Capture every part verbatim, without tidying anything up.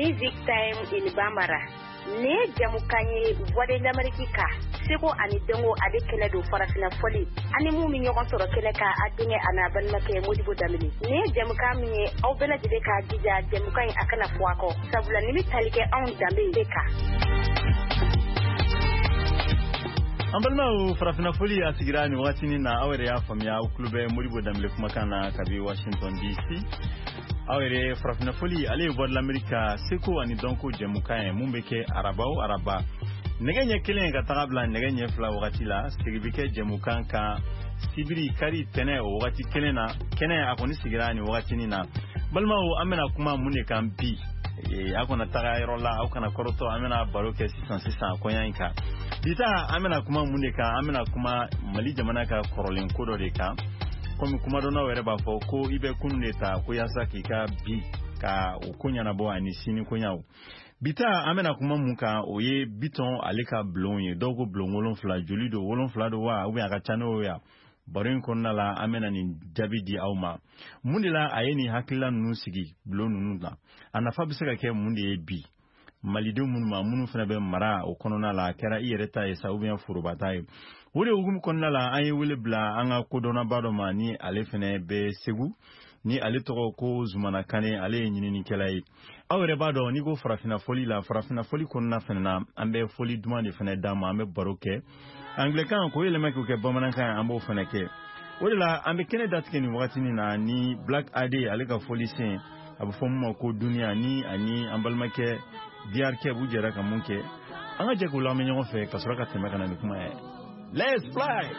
Music Time in Bamara. Ne jamukanye voix d'Amérique ka. Seko ani dengo ade kele do farafina foli. Ani mu mi ñogon soro kele ka adinge ana banna ke Modibo Damini. Ne jamuka mi aw bela jide ka dija jamuka yi akana fuako. Sabula ni talike on dambe ka. Ambalma farafina foli asigirani wakati ni na awere ya famia uklube Modibo Damile kumakana kabi Washington D C. Awere farafina foli ale voix de l'Amérique seko ani donko jamuka mumbeke arabao araba. Negenye kelen ka tagabla negenye fla wakati la sigibike jamuka ka sibiri kari tene o wakati kelena kene akoni sigirani wakati ni na balma o amena kuma mune kan bi e akona taga rola au kana koroto amena baroke six cent six akoyanka dita amena kuma mune ka amena kuma mali jamana ka korolin kodo de ka komi kuma dona were ba fo ko ibe kunne ta ko yasa ki ka bi ka okunya na bo ani sini kunyawo bita amena kuma muka oye biton aleka blonye dogo blongolon fla jolido wolon fla do wa ubi aka chano ya barin konna la amena ni jabidi auma mundila ayeni hakila nu sigi blonu nula anafa bisaka ke mundi bi malidu mun ma munu fana be mara o konona la kera iyereta esa ubi furubata yi wole ugum konna la ayi wole bla anga kodona bado mani ale fene be segu ni ale toko ko zumana kane ale nyini ni kelai awre bado ni go farafina foli la farafina foli konna fena ambe foli duma de fena dama ambe baroke anglican ko yele meko ke bamananka ambo fena ke wala ambe kene datke ni wakati ni na ni black ade ale ka foli sen abu fomu ko dunia ni ani ambalmake diar ke bujera ka munke anga je ko la me nyon fe kasura ka temaka na kuma e let's fly.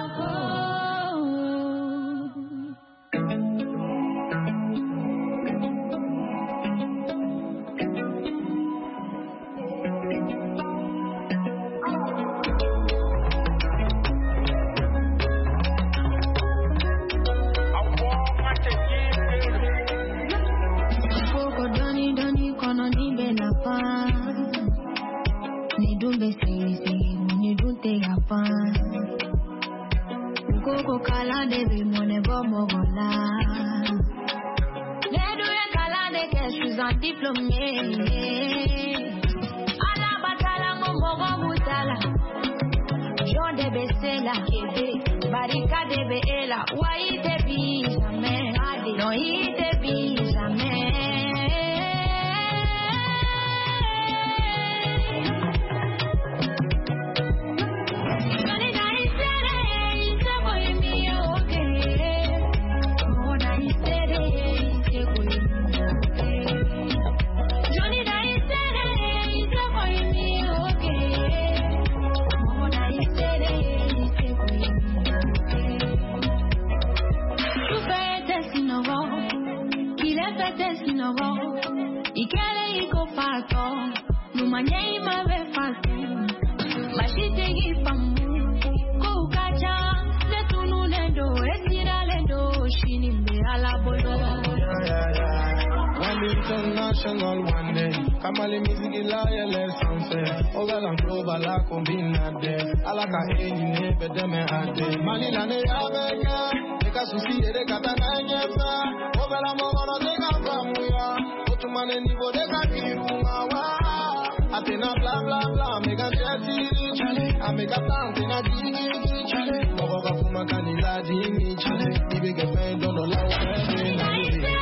International one day, Kamali music ilaya lesson Ogalan global la combina de Alaka eni nebe deme ade Manila ne yabeka Eka susi ere katana nyesa Ogala mogoro deka famuya Otumane nivo deka kirunga wa Atena bla bla bla Mega jeti chale Amega tante na digi chale Mogoga fuma kanila dimi chale Ibege fendo no la wende na digi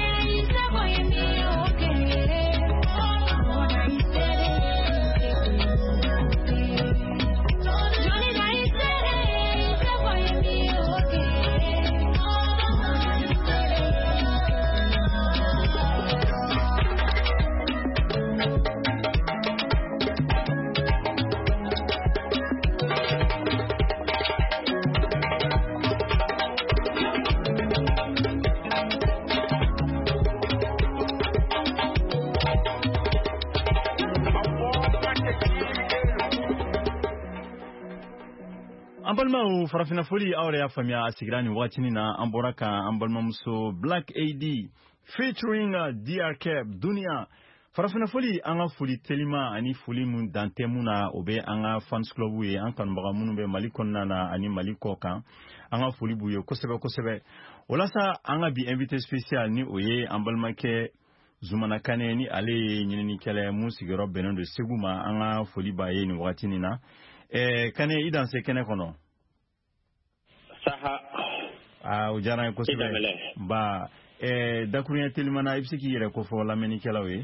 Ambalma u farafina foli awre ya famia asigirani wakati ni na amboraka ambalma muso Black A D featuring uh, D R K Dunia farafina foli anga foli telima ani foli mun dante muna obe anga fans club we an kan baga munu be malikonna na ani maliko kan anga foli buyo kosebe kosebe olasa anga bi invité spécial ni oye ambalma ke Zumana Kane ni ale nyini kele mun sigiro benen do Seguma anga foli baye ni wati ni na eh Kane idan se kene kono saha ah ujara ko sibe ba eh dakunya telimana ibsiki yere ko fo lameni kela we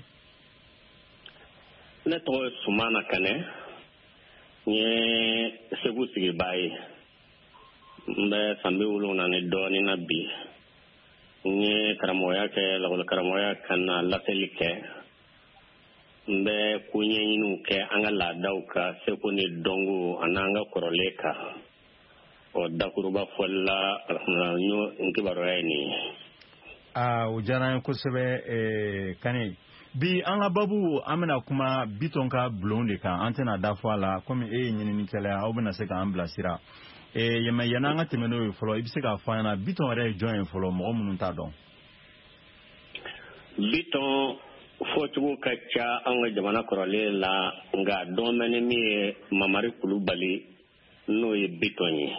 ne to Sumana Kane ni Segu sigi baye mbe sambe wulu na ne do ni na bi ni karamoya ke la karamoya kana la telike mbe kunye inu ke anga la dauka se ko ni dongo ananga koroleka o dakuruba folla alhamdulillah nkibaro yani ah ujana ko sebe eh Kane bi anga babu amena kuma bitonka blonde ka antena dafwa la comme e nyini ni kala obna se ka amblasira e yema yana nga temeno folo ibise ka fana biton re join folo mo mun ta don biton fotugo kacha anga jamana korole la nga domene mi mamari kulubali no ye bitoni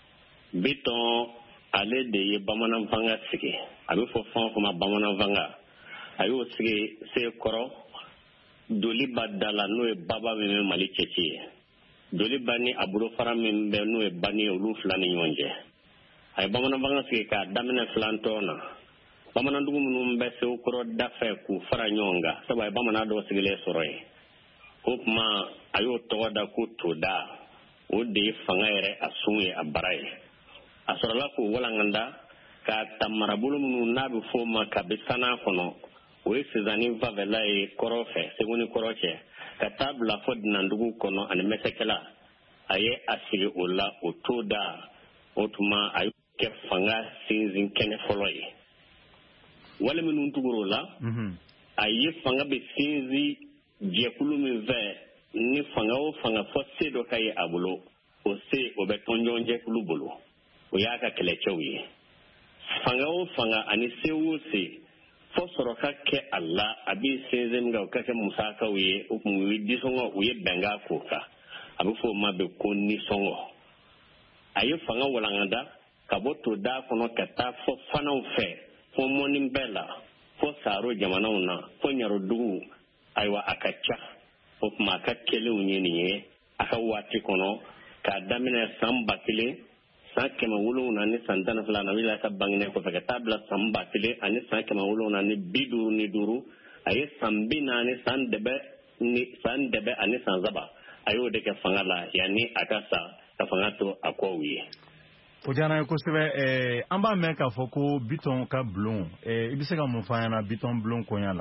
biton ale de ye bamanan vanga sigi abe fo fon ko ma bamanan vanga ayo sigi se koro doli badala no e baba me mali chechi doli bani aburo fara min be no e bani olu flani nyonje ay bamanan vanga sigi ka damene flantona bamanan dugu munum be se koro dafe ku fara nyonga saba bamanan do sigi le soroy hopma ayo to da ku to da o de fangere asunye abarai asorola ko walanganda ka tamarabulu munu nabi foma ka bisana kono o esizani vavela e korofe seguni koroche ka tabla fod nandugu kono an mesekela aye asiri ola otoda otuma ayu ke fanga sinzin kene foloi wala minu tugurola mhm aye fanga be sinzi jekulu mi ve ni fanga o fanga fosse do kay abulo o se o be tonjonje kulu bulu o yaka kelechewi fanga o fanga ani sewo se fosoro ka ke Allah abi senzem ga ka ke Musa ka wi o mu wi disongo o ye benga ko ka abu fo ma be konni songo ayi fanga walanganda ka boto da kono ka ta fo fana o fe fo monin bela fo saro jamana una fo nyaro dugu aywa akacha fo ma ka kele unye ni aka wati kono ka damina samba kile sakema wulu na ni santana fulana wila ka bangne ko feka tabla samba kile ani sakema wulu na ni bidu ni duru aye sambina ni sandebe ni sandebe ani sanzaba ayo de ke fangala yani akasa ka fangato akwawi ojana ko sebe eh amba meka foko biton ka blon eh ibiseka mo fana biton blon ko yala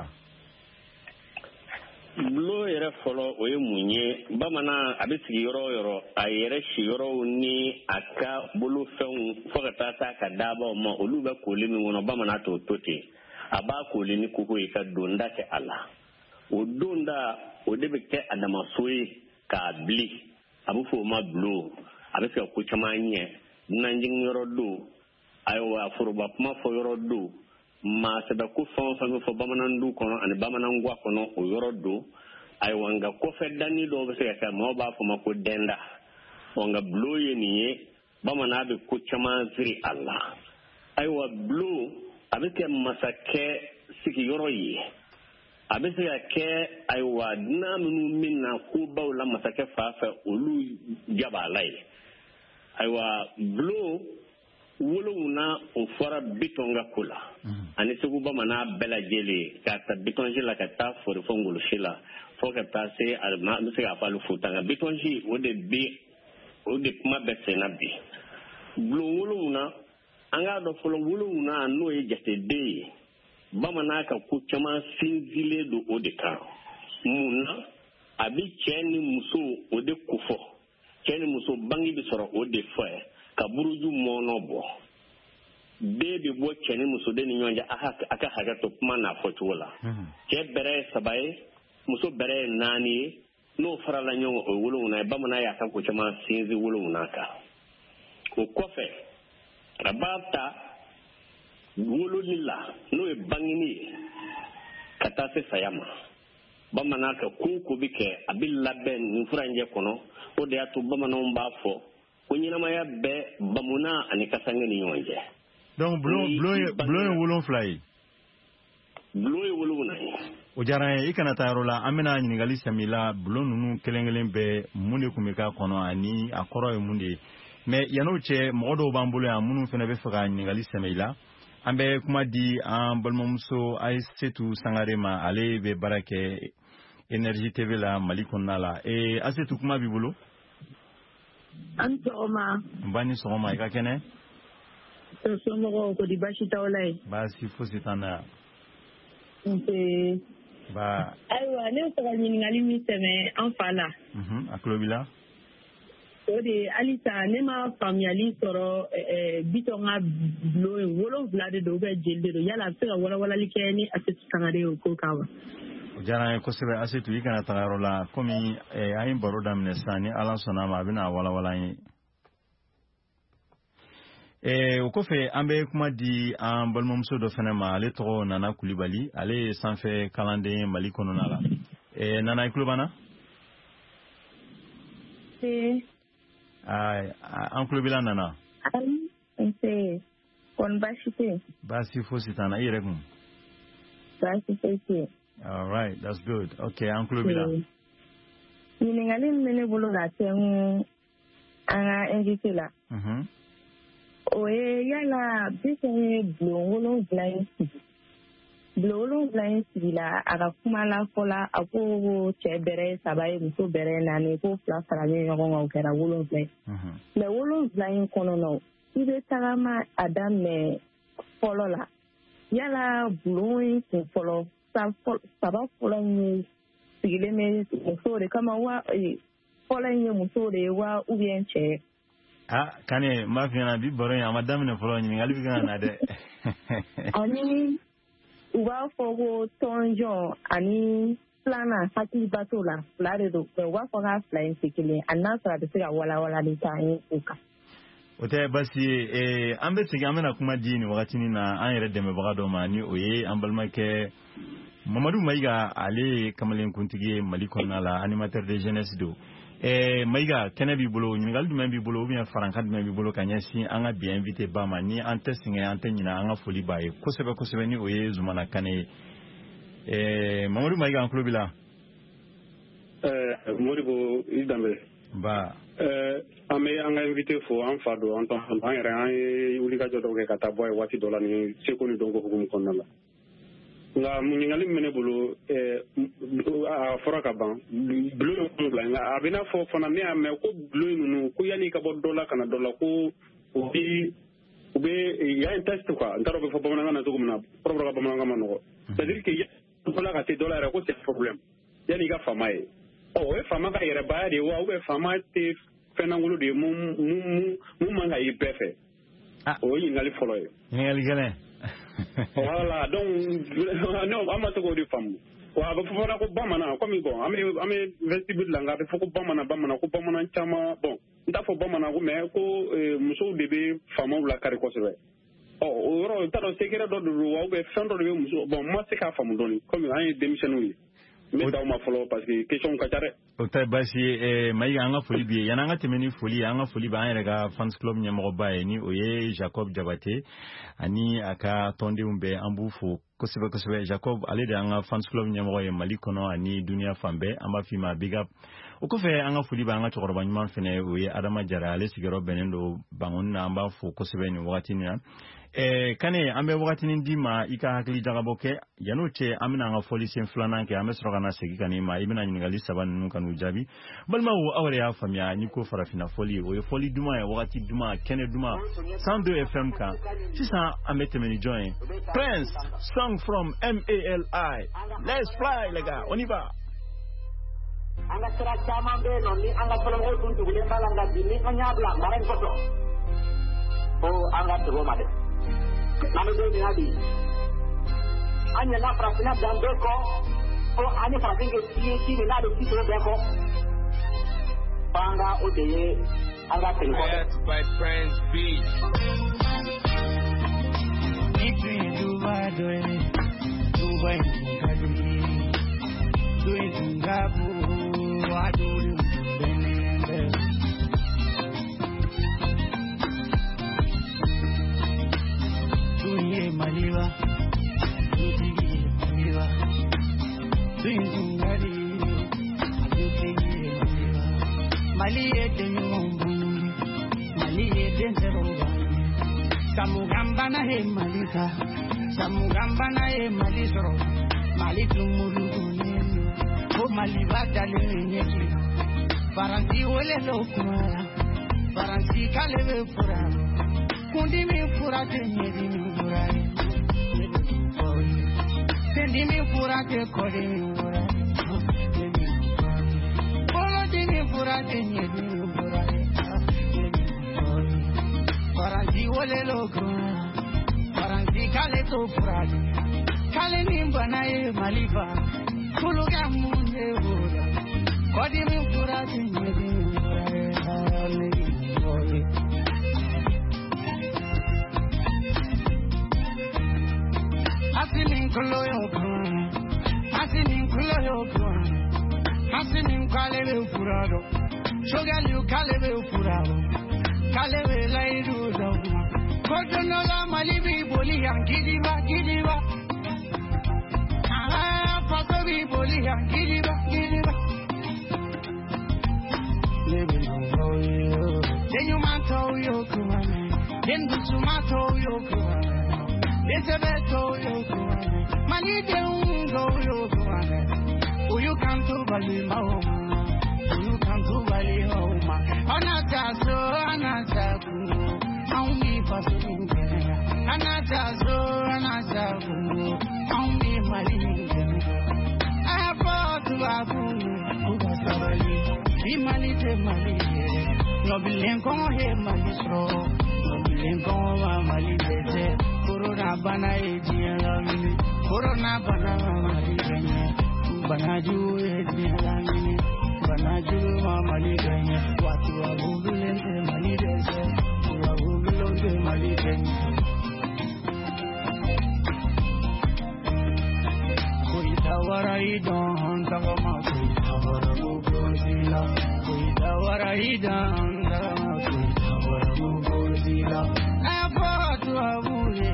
Blo yere folo oye munye bamana abisigi yoro yoro ayere shi yoro ni aka bulu fen fogata ta ka daba ma oluba kolimi wono bamana to tote aba kolini kuko ika donda ke ala o donda o debe ke adama soyi ka bli abufo ma blo abisika ku chamanye nanjing yoro do aywa furuba ma fo yoro do ma sada ku fon fon fo bamanan du kono ani bamanan gwa kono o yoro do ay wanga ko feddani do be se ka mo ba fo mako denda wanga bloye ni bamana be ku chama ziri Allah ay wa blo abike masake siki yoro yi abise ke ay wa namunu minna ku bawla masake fa fa ulu jabalai ay wa blo woluna o fara bitonga kula ani segu bamana bela jeli ka ta bitonji la ka ta for fongulu shila fo ka ta se al ma se ka falu futanga bitonji o de bi o de kuma be senabi blo woluna anga do folo woluna no e jete de bamana ka ku chama sinzile do o de ka muna abi cheni muso o de kufo cheni muso bangi bi soro o de fo kaburuju mono bo bebe bo cheni muso de nyonja aka aka haga to kuma na fotola ke bere sabai muso bere nani no farala nyongo o wulu na ba mana ya kan ko chama sinzi wulu na ka o kofe rabata wulu lilla no e bangini kata se sayama ba mana ka ku ku bike abilla ben nfuranje kono o de atu ba mana mba fo kunyina maya be bamuna ani kasanga ni yonje donc blon blon blon wolon fly bulo ye wolowuna o diyara n ye i kana taa yɔrɔ la an bɛna ɲininkali sɛmila bulon ninnu kelen kelen bɛɛ mun de kun bɛ k'a kɔnɔ ani a kɔrɔ ye mun de ye mais yan'o cɛ mɔgɔ dɔw b'an bolo yan minnu fana bɛ fɛ ka ɲininkali sɛmɛ i la an bɛ kuma di an balimamuso Aïssatou Sangare ma ale bɛ baara kɛ Énergie T V la Mali kɔnɔna la ee Aïssatou kuma b'i bolo an sɔgɔma n ba ni sɔgɔma i ka kɛnɛ somɔgɔw ko di baasi t'aw la ye baasi fosi t'an na nse ba ayiwa ne bɛ fɛ ka ɲininkali min sɛmɛ an fa la a tulo b'i la o de halisa ne ma faamuyali sɔrɔ bitɔn ka bulon wolonwula de don ou bien jeli de don yala a bɛ se ka walawalali kɛ ni Aïssatou Sangare ye o ko kan wa o diyara n ye kosɛbɛ Aïssatou i kana taga yɔrɔ la komi an ye baro daminɛ sisan ni Ala sɔnna ma a bɛna walawala an ye o kɔfɛ an bɛ kuma di an balimamuso dɔ fana ma ale tɔgɔ Nana Kulibali ale ye sanfɛ kalanden Mali kɔnɔna la Nana i tulo b'an na an tulo b'i la Nana nse kɔni baasi tɛ yen baasi fosi t'an na i yɛrɛ kun baasi fosi tɛ yen all right that's good okay an tulo b'i la ɲininkali min bɛ ne bolo ka kɛ n an ka invité la o ye yala bitɔn ye bulon wolonwula in sigi bulon wolonwula in sigi la a ka kuma la fɔ la a ko cɛ bɛrɛ saba ye muso bɛrɛ naani ko fila faralen ɲɔgɔn kan o kɛra wolonwula ye mais wolonwula in kɔnɔna i bɛ tagama a daminɛ fɔlɔ la yala bulon in kun fɔlɔ saba fɔlɔ in ye sigilen bɛ muso de kama wa fɔlɔ in ye muso de ye wa ou bien cɛ ah kane ma fi ɲɛna bi baro in a ma daminɛ fɔlɔ ɲininkali bɛ kan ka na dɛ ani u b'a fɔ ko tɔnjɔn ani filanan hakiliba t'o la fila de don u b'a fɔ k'a fila in tɛ kelen a n'a sɔrɔ a bɛ se ka walawalali k'an ye o kan o tɛ basi ye an bɛ segin an bɛna kuma di nin wagatinin na an yɛrɛ dɛmɛbaga dɔ ma ni o ye an balimakɛ Mamadu Mayiga ale ye kamalenkuntigi ye Mali kɔnɔna la animateur de jeunesse don Eh, Mayiga kɛnɛ b'i bolo ɲininkali jumɛn b'i bolo ou bien farankan jumɛn b'i bolo ka ɲɛsin an ka bi invité ba ma ni an tɛ sɛgɛn an tɛ ɲinɛ an ka foli b'a ye kosɛbɛ kosɛbɛ ni o ye Zumana Kane ye eh, Mamadu Mayiga an tulo b'i la eh, Modibo i Danbele ba eh, an bɛ an ka invité fo an fa don an tɔn an yɛrɛ an ye wulikajɔ dɔw kɛ ka taa bɔ ye waati dɔ la ni seko ni dɔnko hukumu kɔnɔna la nka ɲininkali min bɛ ne bolo a fɔra ka ban bulon wolonwula nka a bɛ n'a fɔ fana ne y'a mɛn ko bulon ninnu ko yanni ka bɔ dɔ la ka na dɔ la ko u bɛ u bɛ y'a un test quoi n t'a dɔn u bɛ fɔ bamanankan na cogo min na kɔrɔbɔrɔ ka bamanankan ma nɔgɔ c'est à dire que dɔ la ka se dɔ la yɛrɛ ko c'est problème yanni i ka faama ye ɔ o ye faama ka yɛrɛbaya de ye wa ou bien faama tɛ fɛnnankolo de ye mun mun mun man ka ye bɛɛ fɛ o ye ɲininkali fɔlɔ ye. ɲininkali gɛlɛn. Voilà, donc non, an ma se k'o de faamu wa a bɛ fɔ fana ko bamanan komi bon an bɛ an bɛ vestibule la nka a bɛ fɔ ko bamanan bamanan ko bamanan caman bon n t'a fɔ bamanan ko mais ko musow de bɛ faamaw lakari kosɛbɛ ɔ o yɔrɔ n t'a dɔn secret dɔ de don wa ou bien fɛn dɔ de bɛ muso bon n ma se k'a faamu dɔɔni komi an ye denmisɛnninw ye n bɛ taa o ma fɔlɔ parce que question ka ca dɛ. O tɛ baasi ye Mayiga an ka foli b'i ye yanni an ka tɛmɛ ni foli ye an ka foli b'an yɛrɛ ka fans club ɲɛmɔgɔba ye ni o ye Jacob Jabate ani a ka tɔndenw bɛɛ an b'u fo kosɛbɛ kosɛbɛ Jacob ale de an ka fans club ɲɛmɔgɔ ye Mali kɔnɔ ani duniya fan bɛɛ an b'a f'i ma big up o kɔfɛ an ka foli b'an ka cɛkɔrɔba ɲuman fɛnɛ o ye Adama Jara ale sigiyɔrɔ bɛnnen don Bangoni na an b'a fo kosɛbɛ nin wagatinin na Eh, Kane an bɛ wagatinin di ma i ka hakili jagabɔ kɛ yan'o cɛ an bɛna an ka fɔli sen filanan kɛ an bɛ sɔrɔ ka na segin ka n'i ma i bɛna ɲininkali saba ninnu ka n'u jaabi balimaw aw yɛrɛ y'a faamuya n'i ko farafinna fɔli o ye fɔli duman ye wagati duman kɛnɛ duman cent deux F M kan sisan an bɛ tɛmɛ ni jɔn ye Prince song from M A L I let's fly les gars on y va. An ka sira caman bɛ yen nɔ ni an ka fɔlɔmɔgɔw tun tugulen b'a la nka bi ni an y'a bila mara in kɔsɔ ko an ka tɛgɛ o ma dɛ. An bɛ don min na bi an ɲɛna farafinna dan bɛɛ kɔ ko an ye farafin kɛ ci ci min n'a bɛ ci tɔw bɛɛ kɔ fo an ka o de ye an ka tɛgɛ kɔ. Maliwa, Samugambana e malisoro malitu muluguni o malibadale nyeki baranti wole lokuma baranti kalebe fura kundi mi fura tenyedi mi fura tendi mi fura te kodi mi fura polo di mi fura tenyedi mi fura baranti wole lokuma baranti kale to fura kale nimbana e maliba kuluga munde boda kodi mi fura tenyedi mi fura Asinin kuloyo kun, asinin kuloyo kun, asinin kalebe furado, shogali kalebe furado, kalebe laidu dogma. Kotono la malibi boli yang gidiba gidiba, ah pasabi boli yang gidiba gidiba. Lebe yo, denyu mato yo kumane, dendu sumato yo kumane. Ezebeto yoko, manite ungo yoko, uyu kantu bali maoma, uyu kantu bali maoma. Anatazo, anataku, aumi pasunge, anatazo, anataku, aumi malinge. Apotu abu, ubasabali, imanite malinge, nobilenko he malisro, nobilenko malilete. Corona bana ejialami, Corona bana maliganya, banaju ejialami, banaju maliganya, watu wa bugulente malidese, wa bugulonte maliganya. Kuitawara idon tagama, kuitawara bugulzila, kuitawara idon tagama, kuitawara bugulzila. Apotu abule.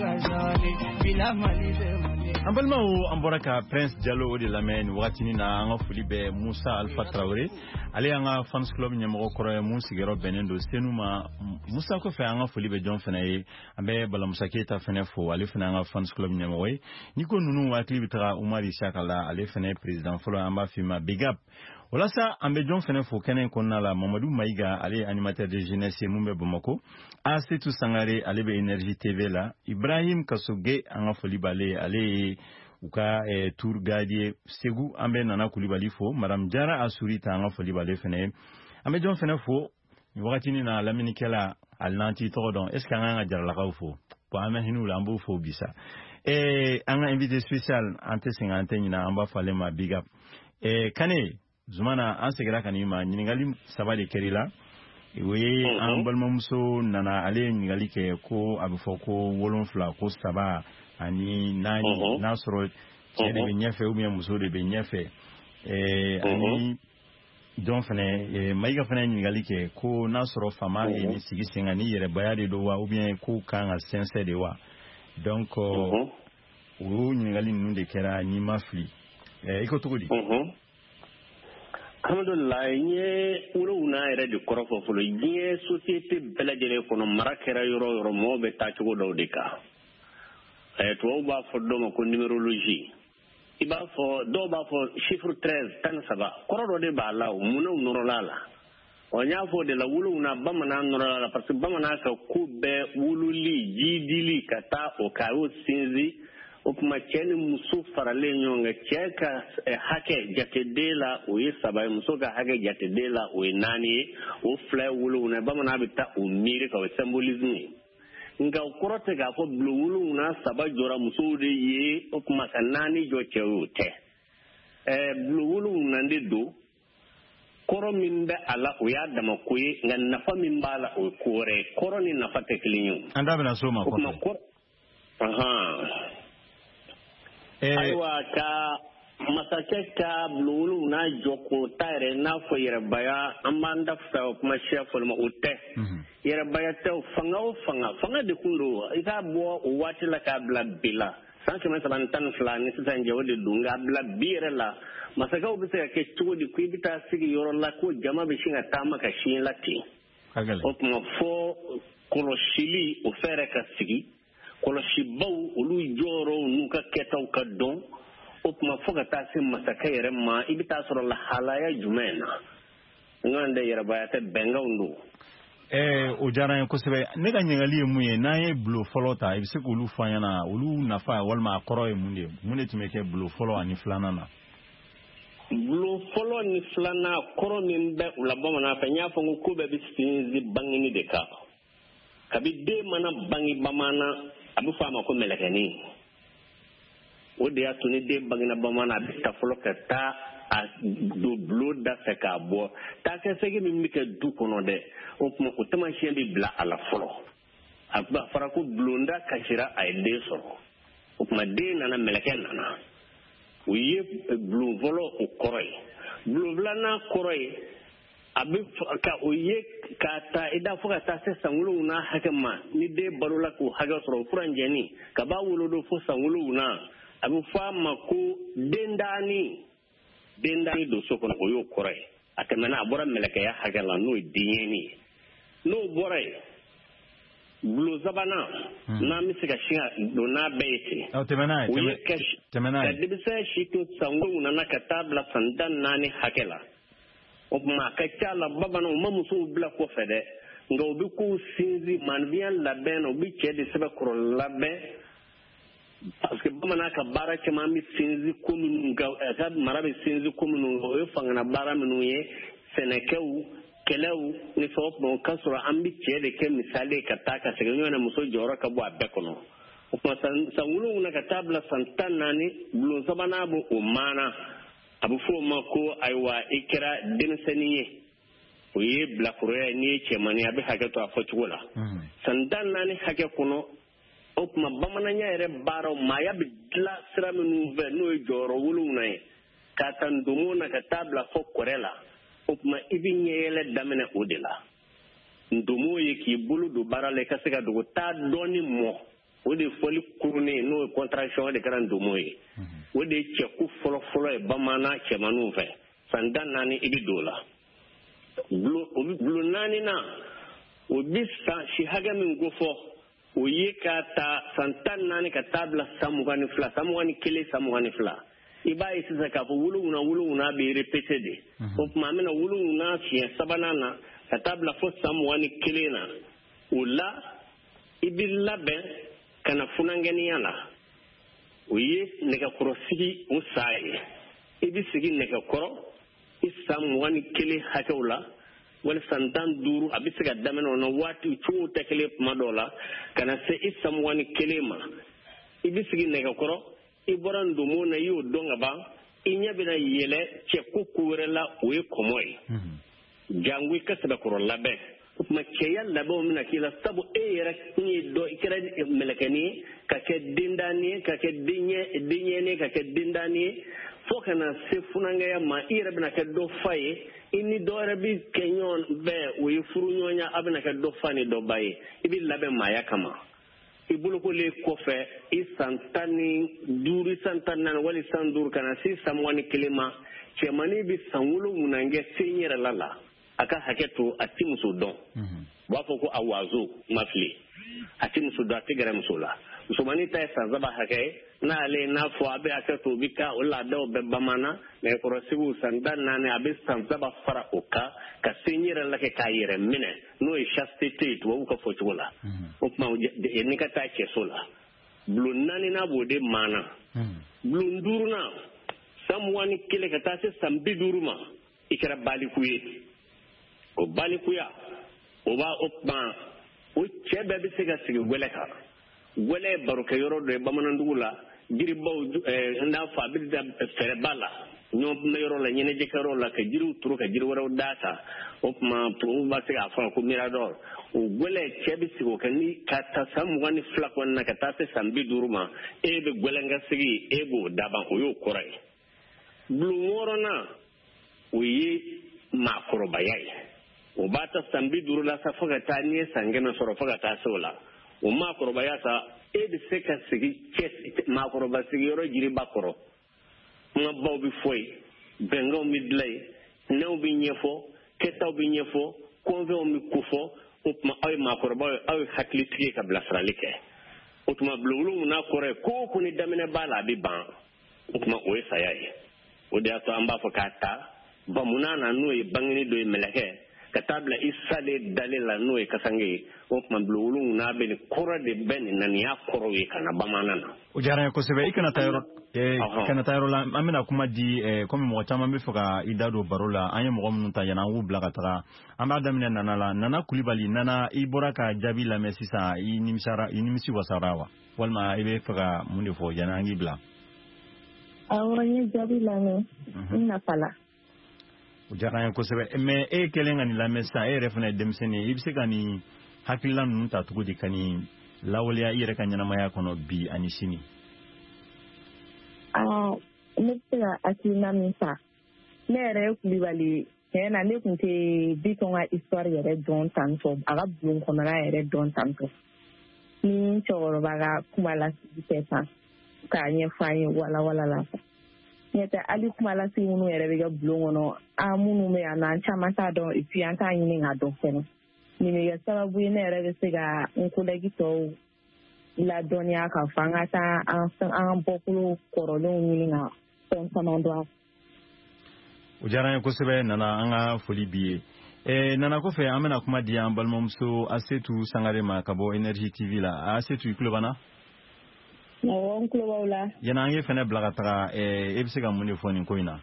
An balimaw an bɔra ka Prince Diallo o de lamɛn nin wagatini na an ka foli bɛ Musa Alpha Traoré ale y'an ka fans club ɲɛmɔgɔ kɔrɔ ye mun sigiyɔrɔ bɛnnen don Senu ma. Musa kɔfɛ an ka foli bɛ jɔn fana ye an bɛ Balamusa Keyita fana fo ale fana an ka fans club ɲɛmɔgɔ ye ni ko ninnu hakili bɛ taga Umar Isaka la ale fana ye président fɔlɔ an b'a f'i ma big up. Walasa an bɛ jɔn fana fo kɛnɛ kɔnɔna la Mamadou Maïga ale animateur de jeunesse mun bɛ Bamako, Asetu Sangare ale bɛ Énergie T V la, Ibrahim Kasoge an ka foli b'ale ale ye u ka eh, tour guide Segu an bɛ Nana Kulibali fo, Madame Jara Asuri ta an ka foli b'ale fana ye. An bɛ jɔn fana fo nin wagatini na laminikɛla Alinanti tɔgɔ dɔn est ce que an kan ka jaralakaw fo bon an bɛ hinɛ u la an b'o fo bi sa. Eh, an ka invité spécial an tɛ sɛgɛn an tɛ ɲina an b'a fɔ ale ma big up. Eh, Kane Zumana an segira ka n'i ma ɲininkali saba de kɛr'i la o ye an balimamuso nana ale ye ɲininkali kɛ ko a bɛ fɔ ko wolonfila ko saba ani naani n'a sɔrɔ cɛ de bɛ ɲɛfɛ ou bien muso de bɛ ɲɛfɛ ani jɔn fɛnɛ Mayiga fɛnɛ ye ɲininkali kɛ ko n'a sɔrɔ faama ye ni sigi sen kan ni yɛrɛbaya de don wa ou bien ko kan ka sɛnsɛn de wa donc o ɲininkali ninnu de kɛra n'i ma fili i ko cogo di. Alhamdulillah nye wolowuna yɛrɛ de kɔrɔ fɔ fɔlɔ diɲɛ société bɛɛ lajɛlen kɔnɔ mara kɛra yɔrɔ yɔrɔ mɔgɔw bɛ taa cogo dɔw de kan tubabu b'a fɔ dɔw ma ko numérologie i b'a fɔ dɔw b'a fɔ chiffre treize tan saba kɔrɔ dɔ de b'a la o munna u nɔrɔla la ɔ n y'a fɔ de la wolowuna bamanan nɔrɔla la parce que bamanan ka ko bɛɛ wololi ji dili ka taa o ka y'o sinsin o kuma cɛ ni muso faralen ɲɔgɔn kan cɛ ka hakɛ jateden la o ye saba ye muso ka hakɛ jateden la o ye naani ye o fila ye wolowuna bamanan bɛ taa o miiri ka o ye symbolisme ye nka o kɔrɔ tɛ k'a fɔ bulon wolowuna saba jɔra musow de ye o kuma ka naani jɔ cɛw o tɛ ɛɛ bulon wolowuna de don kɔrɔ min bɛ a la o y'a dama ko ye nka nafa min b'a la o ye ko wɛrɛ ye kɔrɔ ni nafa tɛ kelen ye an da bɛna s'o ma kɔfɛ ayiwa ka masakɛ ka bulon wolonwula jɔ k'o ta yɛrɛ n'a fɔ yɛrɛbaya an b'an da fɛ o kuma siya fɔlɔ ma o tɛ yɛrɛbaya tɛ fanga o fanga fanga de kun don i k'a bɔ o waati la k'a bila bi la san kɛmɛ saba ni tan ni fila ni sisan jɛ o de don nka bila bi yɛrɛ la masakɛw bɛ se ka kɛ cogo di ko i bɛ taa sigi yɔrɔ la ko jama bɛ sin ka taama ka siɲɛ la ten o tuma fɔ kɔlɔsili o fɛɛrɛ ka sigi kɔlɔsibaw olu jɔyɔrɔ n'u ka kɛtaw ka dɔn o tuma fo ka taa se masakɛ yɛrɛ ma i bɛ taa sɔrɔ lahalaya jumɛn na n ka n tɛ yɛrɛbaya tɛ bɛnkanw don. ɛɛ o diyara n ye kosɛbɛ ne ka ɲininkali ye mun ye n'an ye bulo fɔlɔ ta i bɛ se k'olu fɔ an ɲɛna olu nafa walima a kɔrɔ ye mun de ye mun de tun bɛ kɛ bulo fɔlɔ ani filanan na. bulo fɔlɔ ni filanan kɔrɔ min bɛ u la bamanan fɛ n y'a fɔ n ko ko bɛɛ bɛ sinsin bangeni de kan kabi den mana bange bamanan a bɛ fɔ a ma ko mɛlɛkɛnin o de y'a to ni den bangena bamanan a bɛ ta fɔlɔ ka taa a don bulon da fɛ k'a bɔ taakɛsɛgɛ min bɛ kɛ du kɔnɔ dɛ o tuma o taamasiyɛn bɛ bila a la fɔlɔ a fɔra ko bulonda kasira a ye den sɔrɔ o tuma den nana mɛlɛkɛ nana o ye bulon fɔlɔ o kɔrɔ ye bulon filanan kɔrɔ ye a bɛ ka o ye k'a ta i da fɔ ka taa se san wolonwula hakɛ ma ni den balola k'o hakɛ sɔrɔ o furanjɛni ka b'a wolo fo san wolonwula a bɛ fɔ a ma ko dendaani dendaani don so kɔnɔ o y'o kɔrɔ ye a tɛmɛna a bɔra mɛlɛkɛya hakɛ la n'o ye denyɛni ye n'o bɔra ye bulon sabanan n'an bɛ se ka sin don n'a bɛɛ ye ten o ye ka denmisɛn si to san wolonwula na ka taa bila san tan naani hakɛ la o tuma a ka ca la bamananw u ma musow bila kɔfɛ dɛ nka u bɛ kow sinsin maanifinya labɛn na u bɛ cɛ de sɛbɛkɔrɔ labɛn parce que bamanan ka baara caman bɛ sinsin ko minnu kan a ka mara bɛ sinsin ko minnu kan o ye fangana baara minnu ye sɛnɛkɛw kɛlɛw ni fɛn o fɛn o ka sɔrɔ an bɛ cɛ de kɛ misali ye ka taa ka segin ɲɔgɔn na muso jɔyɔrɔ ka bɔ a bɛɛ kɔnɔ o tuma san wolonwula ka taa bila san tan naani bulon sabanan bɛ o maana a bɛ fɔ o ma ko ayiwa i kɛra denmisɛnnin ye o ye bilakoroya ye n'i ye cɛmannin a bɛ hakɛ to a fɔcogo la san tan naani hakɛ kɔnɔ o tuma bamananya yɛrɛ baaraw maaya bɛ dilan sira minnu fɛ n'o ye jɔyɔrɔ wolonwula ye k'a ta ndomo na ka taa bila fɔ kɔrɛ la o tuma i bɛ ɲɛyɛlɛ daminɛ o de la ndomo ye k'i bolo don baara la i ka se ka dogo taa dɔɔni mɔ o de fɔli kurunnen n'o ye contraction o de kɛra ndomo ye o de ye cɛko fɔlɔfɔlɔ ye bamanan cɛmanninw fɛ san tan naani i bɛ don o la bulon naani na o bɛ san si hakɛ min ko fɔ o ye k'a ta san tan naani ka taa bila san mugan ni fila san mugan ni kelen san mugan ni fila i b'a ye sisan k'a fɔ wolonwula wolonwula bɛ répété de o tuma an bɛna wolonwula fiɲɛ sabanan na ka taa bila fo san mugan ni kelen na o la i bɛ labɛn ka na funankɛniya la o ye nɛgɛkɔrɔsigi o saa ye i bɛ sigi nɛgɛkɔrɔ i san mugan ni kelen hakɛw la wali san tan duuru a bɛ se ka daminɛ o na waati cogo tɛ kelen tuma dɔw la ka na se i san mugan ni kelen ma i bɛ sigi nɛgɛkɔrɔ i bɔra ndomo na i y'o dɔn ka ban i ɲɛ bɛna yɛlɛ cɛ ko ko wɛrɛ la o ye kɔmɔ ye jango i ka sɛbɛkɔrɔ labɛn o tuma cɛya labɛnw bɛna k'i la sabu e yɛrɛ kun ye dɔ i kɛra mɛlɛkɛnin ye ka kɛ dendaani ye ka kɛ denɲɛni ye ka kɛ dendaani ye fo ka na se funankɛya ma i yɛrɛ bɛna kɛ dɔ fa ye i ni dɔ wɛrɛ bɛ kɛ ɲɔgɔn bɛɛ o ye furu ɲɔgɔnya a bɛna kɛ dɔ fa ni dɔ ba ye i bɛ labɛn maaya kama i bolokolen kɔfɛ i san tan ni duuru san tan naani wali san duuru ka na se san mugan ni kelen ma cɛmannin bɛ san wolonwula kɛ sen yɛrɛ la la a ka hakɛ to a tɛ muso dɔn u b'a fɔ ko a wazo ma fili a tɛ muso dɔn a tɛ gɛrɛ muso la musomannin ta ye san saba hakɛ ye n'ale n'a fɔ a bɛ hakɛ to o bɛ ka o laadaw bɛ bamanan nɛgɛkɔrɔsigiw san tan naani a bɛ san saba fara o kan ka sen yɛrɛ la kɛ k'a yɛrɛ minɛ n'o ye chasteté ye tubabuw ka fɔcogo la o tuma ni ka taa cɛso la bulon naaninan b'o de maana bulon duurunan san mugan ni kelen ka taa se san bi duuru ma i kɛra baliku ye o balikuya o b'a o tuma o cɛ bɛɛ bɛ se ka sigi wɛlɛ kan wɛlɛ ye barokɛyɔrɔ dɔ ye bamanandugu la jiribaw n'a fɔ a bɛ da fɛrɛba la ɲɔgɔnbɛyɔrɔ la ɲɛnajɛkɛyɔrɔ la ka jiriw turu ka jiri wɛrɛw d'a kan o tuma tubabuw b'a se k'a fɔ ko mirador o gwɛlɛ cɛ bɛ sigi o kan ni ka ta san mugan ni fila kɔnɔna na ka taa se san bi duuru ma e bɛ gwɛlɛnkasigi e b'o daban o y'o kɔrɔ ye bulon wɔɔrɔnan o ye maakɔrɔbaya ye o b'a ta san bi duuru la sa fo ka taa n'i ye san kɛmɛ sɔrɔ fo ka taa se o la o maakɔrɔbaya sa e bɛ se ka sigi cɛ maakɔrɔba sigiyɔrɔ jiriba kɔrɔ kumabaw bɛ fɔ yen bɛnkanw bɛ dilan yen nɛnw bɛ ɲɛfɔ kɛtaw bɛ ɲɛfɔ kɔnfɛnw bɛ kofɔ o tuma aw ye maakɔrɔbaw ye aw ye hakilitigi ye ka bilasirali kɛ o tuma bulonwulu na kɔrɔ ko ko ni daminɛ b'a la a bɛ ban o tuma o ye saya ye o de y'a to an b'a fɔ k'a ta bamuna na n'o ye bangeni dɔ ye mɛlɛkɛ ka taa bila isa de dalen la n'o ye kasange ye o tuma bulonwulu n'a bɛ nin kɔrɔ de bɛ nin na nin y'a kɔrɔ ye ka na bamanan na. o diyara n ye kosɛbɛ i kana taa yɔrɔ kana taa yɔrɔ la an bɛna kuma di komi mɔgɔ caman bɛ fɛ ka i da don baro la an ye mɔgɔ minnu ta yan an k'u bila ka taga an b'a daminɛ nana la nana kulibali nana i bɔra ka jaabi lamɛn sisan i nimisara i nimisi wasara wa walima i bɛ fɛ ka mun de fɔ yanni an k'i bila. awɔ n ye jaabi lamɛn n nafa la. o diyara n ye kosɛbɛ mɛ e kɛlen ka nin lamɛn sisan e yɛrɛ fana ye denmisɛnnin ye i bɛ se ka nin hakilila ninnu ta cogo di ka nin lawaleya i yɛrɛ ka ɲɛnamaya kɔnɔ bi ani sini. ne bɛ se ka hakilina min ta ne yɛrɛ ye kulibali tiɲɛ na ne tun tɛ bitɔn ka histoire yɛrɛ dɔn tantɔ a ka bulon kɔnɔna yɛrɛ dɔn tantɔ ni cɛkɔrɔba ka kuma lasigi tɛ tan k'a ɲɛfɔ an ye walawala la ɲɛ tɛ hali kuma lasigi minnu yɛrɛ bɛ kɛ bulon kɔnɔ an minnu bɛ yan nɔ an caman t'a dɔn et puis an t'a ɲini k'a dɔn fɛnɛ nin bɛ kɛ sababu ye ne yɛrɛ bɛ se ka n kolɛgi tɔw ladɔnniya k'a fɔ an ka taa an bɔkolo kɔrɔlenw ɲini ka fɛn caman dɔn. o diyara n ye kosɛbɛ nana an ka foli b'i ye eh, nana kɔfɛ an bɛna kuma di an balimamuso Asetu Sangare ma ka bɔ Energy T V la Asetu i tulo b'an na. awɔ n tulo b'aw la. yanni an ye fɛnɛ bila ka taga eh, e bɛ se ka mun de fɔ nin ko in na.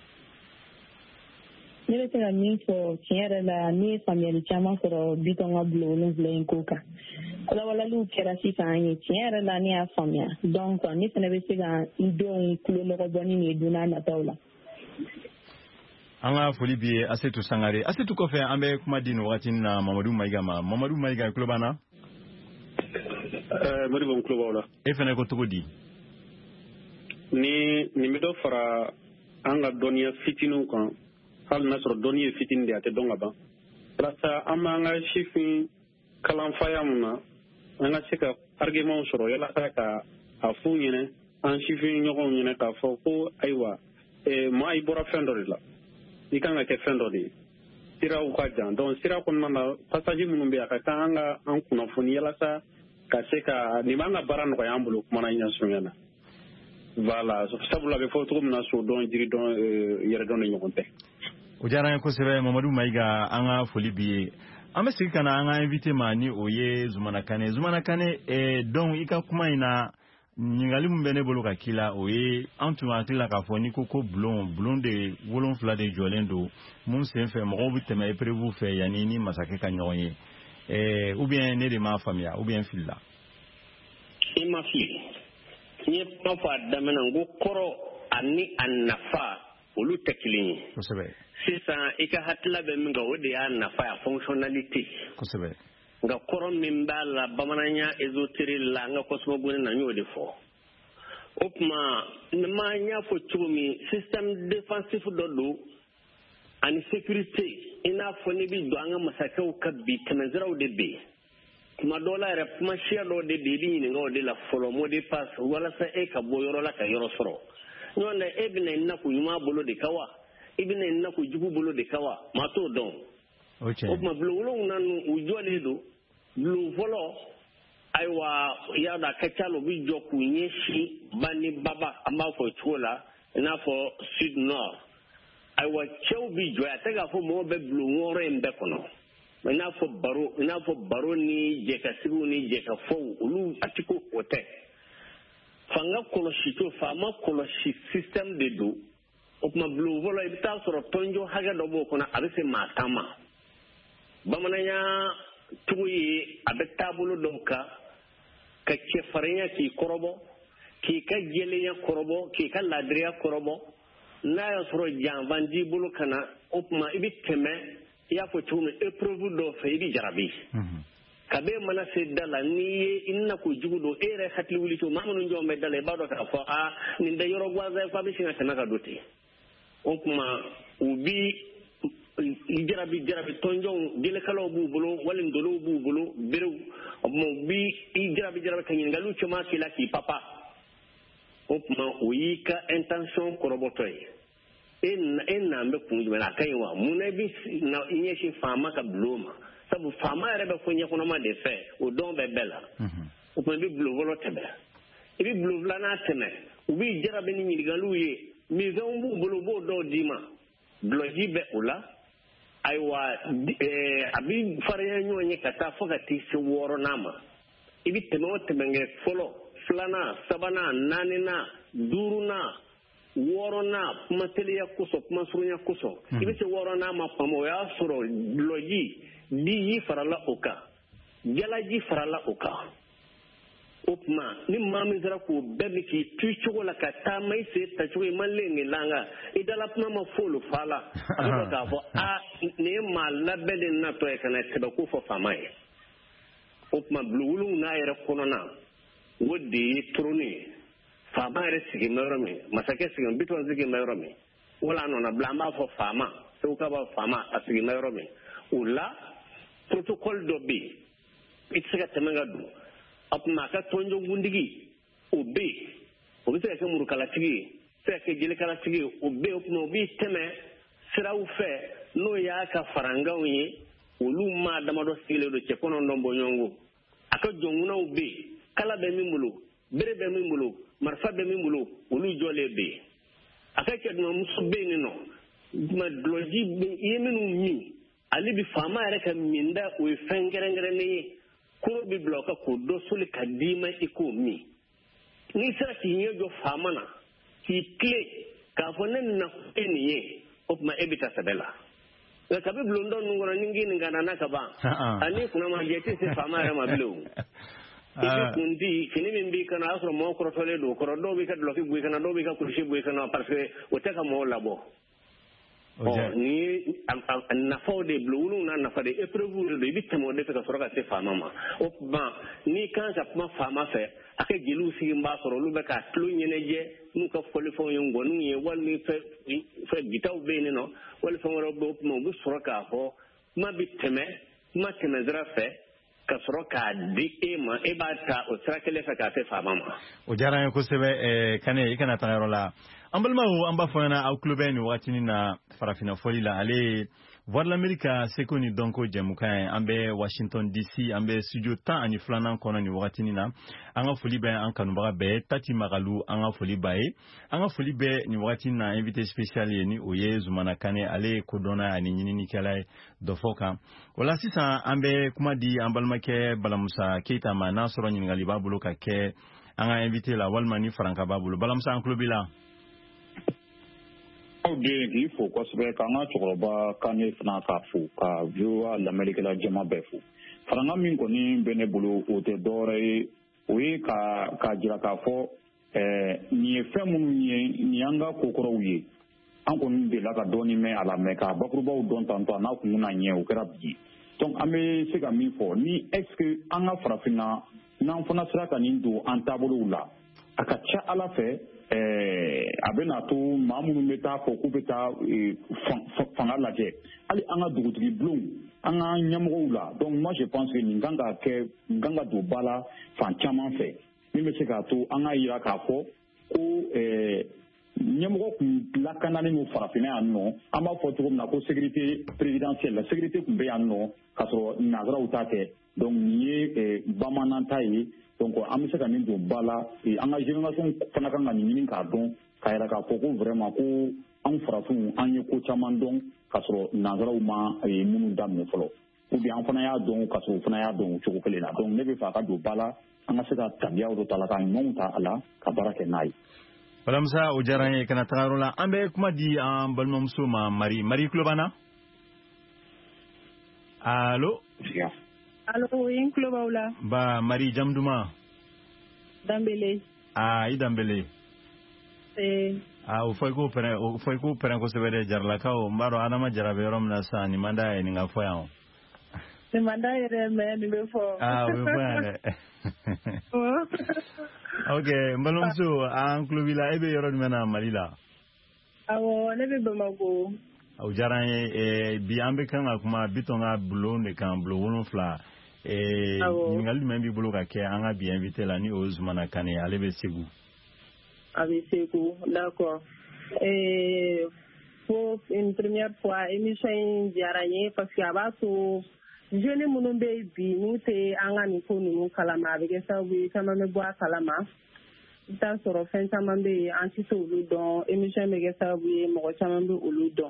ne bɛ se ka min fɔ tiɲɛ yɛrɛ la ne ye faamuyali caman sɔrɔ bitɔn ka bulon wolonwula in ko kan walawalaliw kɛra sisan an ye tiɲɛ yɛrɛ la ne y'a faamuya donc ne fana bɛ se ka n denw tulo nɔgɔ bɔ ni nin ye don n'a nataw la. an ka foli b'i ye Asetu Sangare. Asetu kɔfɛ an bɛ kuma di nin wagati na Mamadu Mayiga ma Mamadu Mayiga i tulo b'an na. ɛɛ Modibo n tulo b'aw la. e fana ko cogo di. ni nin bɛ dɔ fara an ka dɔnniya fitininw kan hali n'a sɔrɔ dɔnni ye fitinin de a tɛ dɔn ka ban walasa an b'an ka sifin kalanfaya mun na an ka se ka argument sɔrɔ yalasa ka a f'u ɲɛna an sifin ɲɔgɔnw ɲɛna k'a fɔ ko ayiwa maa i bɔra fɛn dɔ de la i kan ka kɛ fɛn dɔ de ye siraw ka jan donc sira kɔnɔna na passage minnu bɛ yen a ka kan an ka an kunnafoni yalasa ka se ka nin b'an ka baara nɔgɔya an bolo kumana ɲɛsunya na voilà sabula a bɛ fɔ cogo min na so dɔn jiri dɔn yɛrɛ dɔn ni ɲɔgɔn tɛ. o diyara n ye kosɛbɛ Mamadu Mayiga an ka foli b'i ye an bɛ segin ka na an ka invité ma ni o ye Zumana Kane Zumana Kane eh, donc i ka kuma in na ɲininkali min bɛ ne bolo ka k'i la o ye an tun hakili la k'a fɔ n'i ko ko bulon bulon de wolonfila de jɔlen don mun sen fɛ mɔgɔw bɛ tɛmɛ épreuve fɛ yanni ni masakɛ ka ɲɔgɔn ye eh, ou bien ne de m'a faamuya ou bien n filila. i ma fili n ye kuma fɔ a daminɛ n ko kɔrɔ ani a nafa olu tɛ kelen ye. kosɛbɛ. sisan i ka hakilila bɛ min kan o de y'a nafa ya fonctionnalité. kosɛbɛ. nka kɔrɔ min b'a la bamananya ésotérique la an ka cosmogonie na n y'o de fɔ o tuma ne ma n y'a fɔ cogo min système défensif dɔ don ani sécurité i n'a fɔ ne bɛ don an ka masakɛw ka bi tɛmɛsiraw de bɛ yen tuma dɔw la yɛrɛ kuma siya dɔw de bɛ yen i bɛ ɲininka o de la fɔlɔ mot de passe walasa e ka bɔ yɔrɔ la ka yɔrɔ sɔrɔ n'o tɛ e bɛna i na ko ɲuman bolo de kan wa i bɛna i na ko jugu bolo de kan wa maa t'o dɔn o tuma bulon wolonwula ninnu u jɔlen don bulon fɔlɔ ayiwa y'a dɔn a ka ca la u bɛ jɔ k'u ɲɛsin ba ni baba an b'a fɔ cogo la i n'a fɔ sud nord ayiwa cɛw bɛ jɔ a tɛ k'a fɔ mɔgɔw bɛ bulon wɔɔrɔ in bɛɛ kɔnɔ i n'a fɔ baro i n'a fɔ baro ni jɛkasigiw ni jɛkafɔw olu a ti ko o tɛ fanga kɔlɔsi to faama kɔlɔsi système de don o tuma bulon fɔlɔ i bɛ taa sɔrɔ tɔnjɔ hakɛ dɔ b'o kɔnɔ a bɛ se maa tan ma bamananya cogo ye a bɛ taabolo dɔw kan ka cɛfarinya k'i kɔrɔbɔ k'i ka jɛlenya kɔrɔbɔ k'i ka laadiriya kɔrɔbɔ n'a y'a sɔrɔ janfan t'i bolo ka na o tuma i bɛ tɛmɛ i y'a fɔ cogo min épreuve dɔw fɛ i bɛ jarabi kabe mana se da la n'i ye i na ko jugu don e yɛrɛ hakili wuli to maa minnu jɔn bɛ da la i b'a dɔn k'a fɔ aa nin tɛ yɔrɔ gansan ye f'a bɛ sin ka tɛmɛ ka don ten o tuma u bi jarabi jarabi tɔnjɔnw jelekalaw b'u bolo wali ndolow b'u bolo berew o tuma u bi i jarabi jarabi ka ɲininkaliw caman k'i la k'i papa o tuma o y'i ka intention kɔrɔbɔtɔ ye e n'an bɛ kun jumɛn na a ka ɲi wa mun na i bɛ i ɲɛsin faama ka bulon ma sabu faama yɛrɛ bɛ fɔ ɲɛkɔnɔma de fɛ o dɔn bɛ bɛɛ la o tuma i bɛ bulon fɔlɔ tɛmɛ i bɛ bulon filanan tɛmɛ u b'i jarabi ni ɲininkaliw ye minfɛnw b'u bolo u b'o dɔw d'i ma dulɔji bɛ o la ayiwa a bɛ farinya ɲɔgɔn ye ka taa fo ka t'i se wɔɔrɔnan ma i bɛ tɛmɛ o tɛmɛ kɛ fɔlɔ filanan sabanan naaninan duurunan wɔɔrɔnan kuma teliya kosɔn kuma surunya kosɔn i bɛ se wɔɔrɔnan ma faamu o y'a sɔrɔ dulɔji diji farala o kan jalaji farala o kan o tuma ni maa min sera k'o bɛɛ bi k'i tu cogo la ka taama i sen tacogo i ma lenge langa i dala kuma ma f'olu fa la a bɛ fɔ k'a fɔ a nin ye maa labɛnlen natɔ ye ka na sɛbɛko fɔ faama ye o tuma bulowuluw n'a yɛrɛ kɔnɔna o de ye turuni ye faama yɛrɛ sigi bɛ yɔrɔ min masakɛ sigi bitɔn sigi bɛ yɔrɔ min wala a nɔna bila an b'a fɔ faama segu ka b'a faama a sigi bɛ yɔrɔ min o la protocole dɔ bɛ yen i tɛ se ka tɛmɛ ka don a tuma a ka tɔnjɔkuntigi o bɛ yen o bɛ se ka kɛ murukalatigi ye se ka kɛ jelikalatigi ye o bɛ yen o tuma o b'i tɛmɛ siraw fɛ n'o y'a ka faranganw ye olu maa damadɔ sigilen don cɛ kɔnɔntɔn bɔ ɲɔgɔn ko a ka jɔnkunaw bɛ yen kala bɛ min bolo bere bɛ min bolo marifa bɛ min bolo olu jɔlen bɛ yen a ka kɛ dumamuso bɛ yen nɔ tuma dulɔji i ye minnu min ale bi faama yɛrɛ ka minda o ye fɛn kɛrɛnkɛrɛnnen ye koro bi bila o ka k'o dɔ soli ka d'i ma i k'o min n'i sera k'i ɲɛ jɔ faama na k'i tile k'a fɔ ne na e nin ye o tuma e bɛ taa sɛbɛ la nka kabi bulondɔ ninnu kɔnɔ ni k'i nin ka na ka ban ani kunna ma jɛ tɛ se faama yɛrɛ ma bilen o i bɛ kun di fini min b'i kana o y'a sɔrɔ mɔgɔw kɔrɔtɔlen don kɔrɔ dɔw b'i ka dulɔki bɔ i kana dɔw b'i ka kulusi bɔ i kana parce que o tɛ ka mɔgɔw labɔ ɔ ni nafaw de bulowuluw n'a nafa de épreuve de don i bɛ tɛmɛ o de fɛ ka sɔrɔ ka se faama ma o tuma n'i kan ka kuma faama fɛ a ka jeliw sigi b'a sɔrɔ olu bɛ k'a tulo ɲɛnajɛ n'u ka fɔlifɛnw ye ngɔninw ye walima fɛ bitaw bɛ yen nɔ wali fɛn wɛrɛw bɛ o tuma u bɛ sɔrɔ k'a fɔ kuma bɛ tɛmɛ kuma tɛmɛ sira fɛ ka sɔrɔ k'a di e ma e b'a ta o sira kelen fɛ k'a se faama ma. o diyara n ye kosɛbɛ Kane i kana taa yɔrɔ la an balimaw an b'a fɔ ɲɛna aw tulo bɛ nin wagatinin na farafina fɔli la ale Voix de l'Amérique seko ni dɔnko jɛmukan ye an bɛ Washington D C an bɛ studio tan ani filanan kɔnɔ nin wagatinin na an ka foli bɛ an kanubaga bɛɛ Tati Magalu an ka foli b'a ye an ka foli bɛ nin wagatinin na invité spécial ye ni o ye Zumana Kane ale ye kodɔnna ani ɲininikɛla ye dɔ fɔ kan o la sisan an bɛ kuma di an balimakɛ Balamusa Keita ma n'a sɔrɔ ɲininkali b'a bolo ka kɛ an ka invité la walima ni faranka b'a bolo Balamusa an tulo b'i la. aw de k'i fo kosɛbɛ k'an ka cɛkɔrɔba Kane fana k'a fo ka Voix de l'Amérique la jama bɛɛ fo faranga min kɔni bɛ ne bolo o tɛ dɔwɛrɛ ye o ye ka ka jira k'a fɔ ɛɛ nin ye fɛn minnu ye nin y'an ka kokɔrɔw ye an kɔni delila ka dɔɔnin mɛn a la mɛ ka bakurubaw dɔn tantɔ a n'a kun bɛna ɲɛ o kɛra bi donc an bɛ se ka min fɔ ni est ce que an ka farafinna n'an fana sera ka nin don an taabolow la a ka ca ala fɛ a bɛna to maa minnu bɛ taa fɔ k'u bɛ taa fanga lajɛ hali an ka dugutigi bulonw an ka ɲɛmɔgɔw la donc moi je pense que nin kan ka kɛ kan ka don ba la fan caman fɛ min bɛ se k'a to an ka yira k'a fɔ ko ɲɛmɔgɔ kun lakanalen don farafinna yan nɔ an b'a fɔ cogo min na ko sécurité présidentielle la sécurité kun bɛ yan nɔ k'a sɔrɔ nanzaraw ta kɛ donc nin ye bamanan ta ye donc an bɛ se ka nin don ba la an ka génération fana kan ka nin ɲini k'a dɔn k'a yira k'a fɔ ko vraiment ko an farafinw an ye ko caman dɔn k'a sɔrɔ nanzaraw ma minnu daminɛ fɔlɔ ou bien an fana y'a dɔn k'a sɔrɔ u fana y'a dɔn o cogo kelen na donc ne bɛ fɛ a ka don ba la an ka se ka tabiyaw dɔ ta la ka ɲumanw ta a la ka baara kɛ n'a ye. Balamusa o diyara n ye kana taga yɔrɔ la an bɛ kuma di an balimamuso ma Mari Mari tulo b'an na allo. allo oui n tulo b'aw la. ba Mari jamu duman. Danbele. aa i Danbele. ee. aa o fɔ i k'o pɛrɛn o fɔ i k'o pɛrɛn kosɛbɛ dɛ Jaralakaw n b'a dɔn Adama Jara bɛ yɔrɔ min na sisan nin man d'a ye nin ka fɔ yan o. nin man d'a ye dɛ mais nin bɛ fɔ. aa o bɛ fɔ yan dɛ. ok n balimamuso an tulo b'i la e bɛ yɔrɔ jumɛn na Mali la. awɔ ne bɛ Bamako. o diyara n ye bi an bɛ kan ka kuma Bitɔn ka bulon de kan bulon wolonfila ɲininkali jumɛn b'i bolo ka kɛ an ka bi invité la ni o ye Zumana Kane ale bɛ Segu. a bɛ Segu d'accord pour une première fois émission in diyara n ye parce que a b'a to jeune minnu bɛ yen bi n'u tɛ an ka nin ko ninnu kalama a bɛ kɛ sababu ye caman bɛ bɔ a kalama i bɛ taa sɔrɔ fɛn caman bɛ yen an tɛ se olu dɔn émission bɛ kɛ sababu ye mɔgɔ caman bɛ olu dɔn.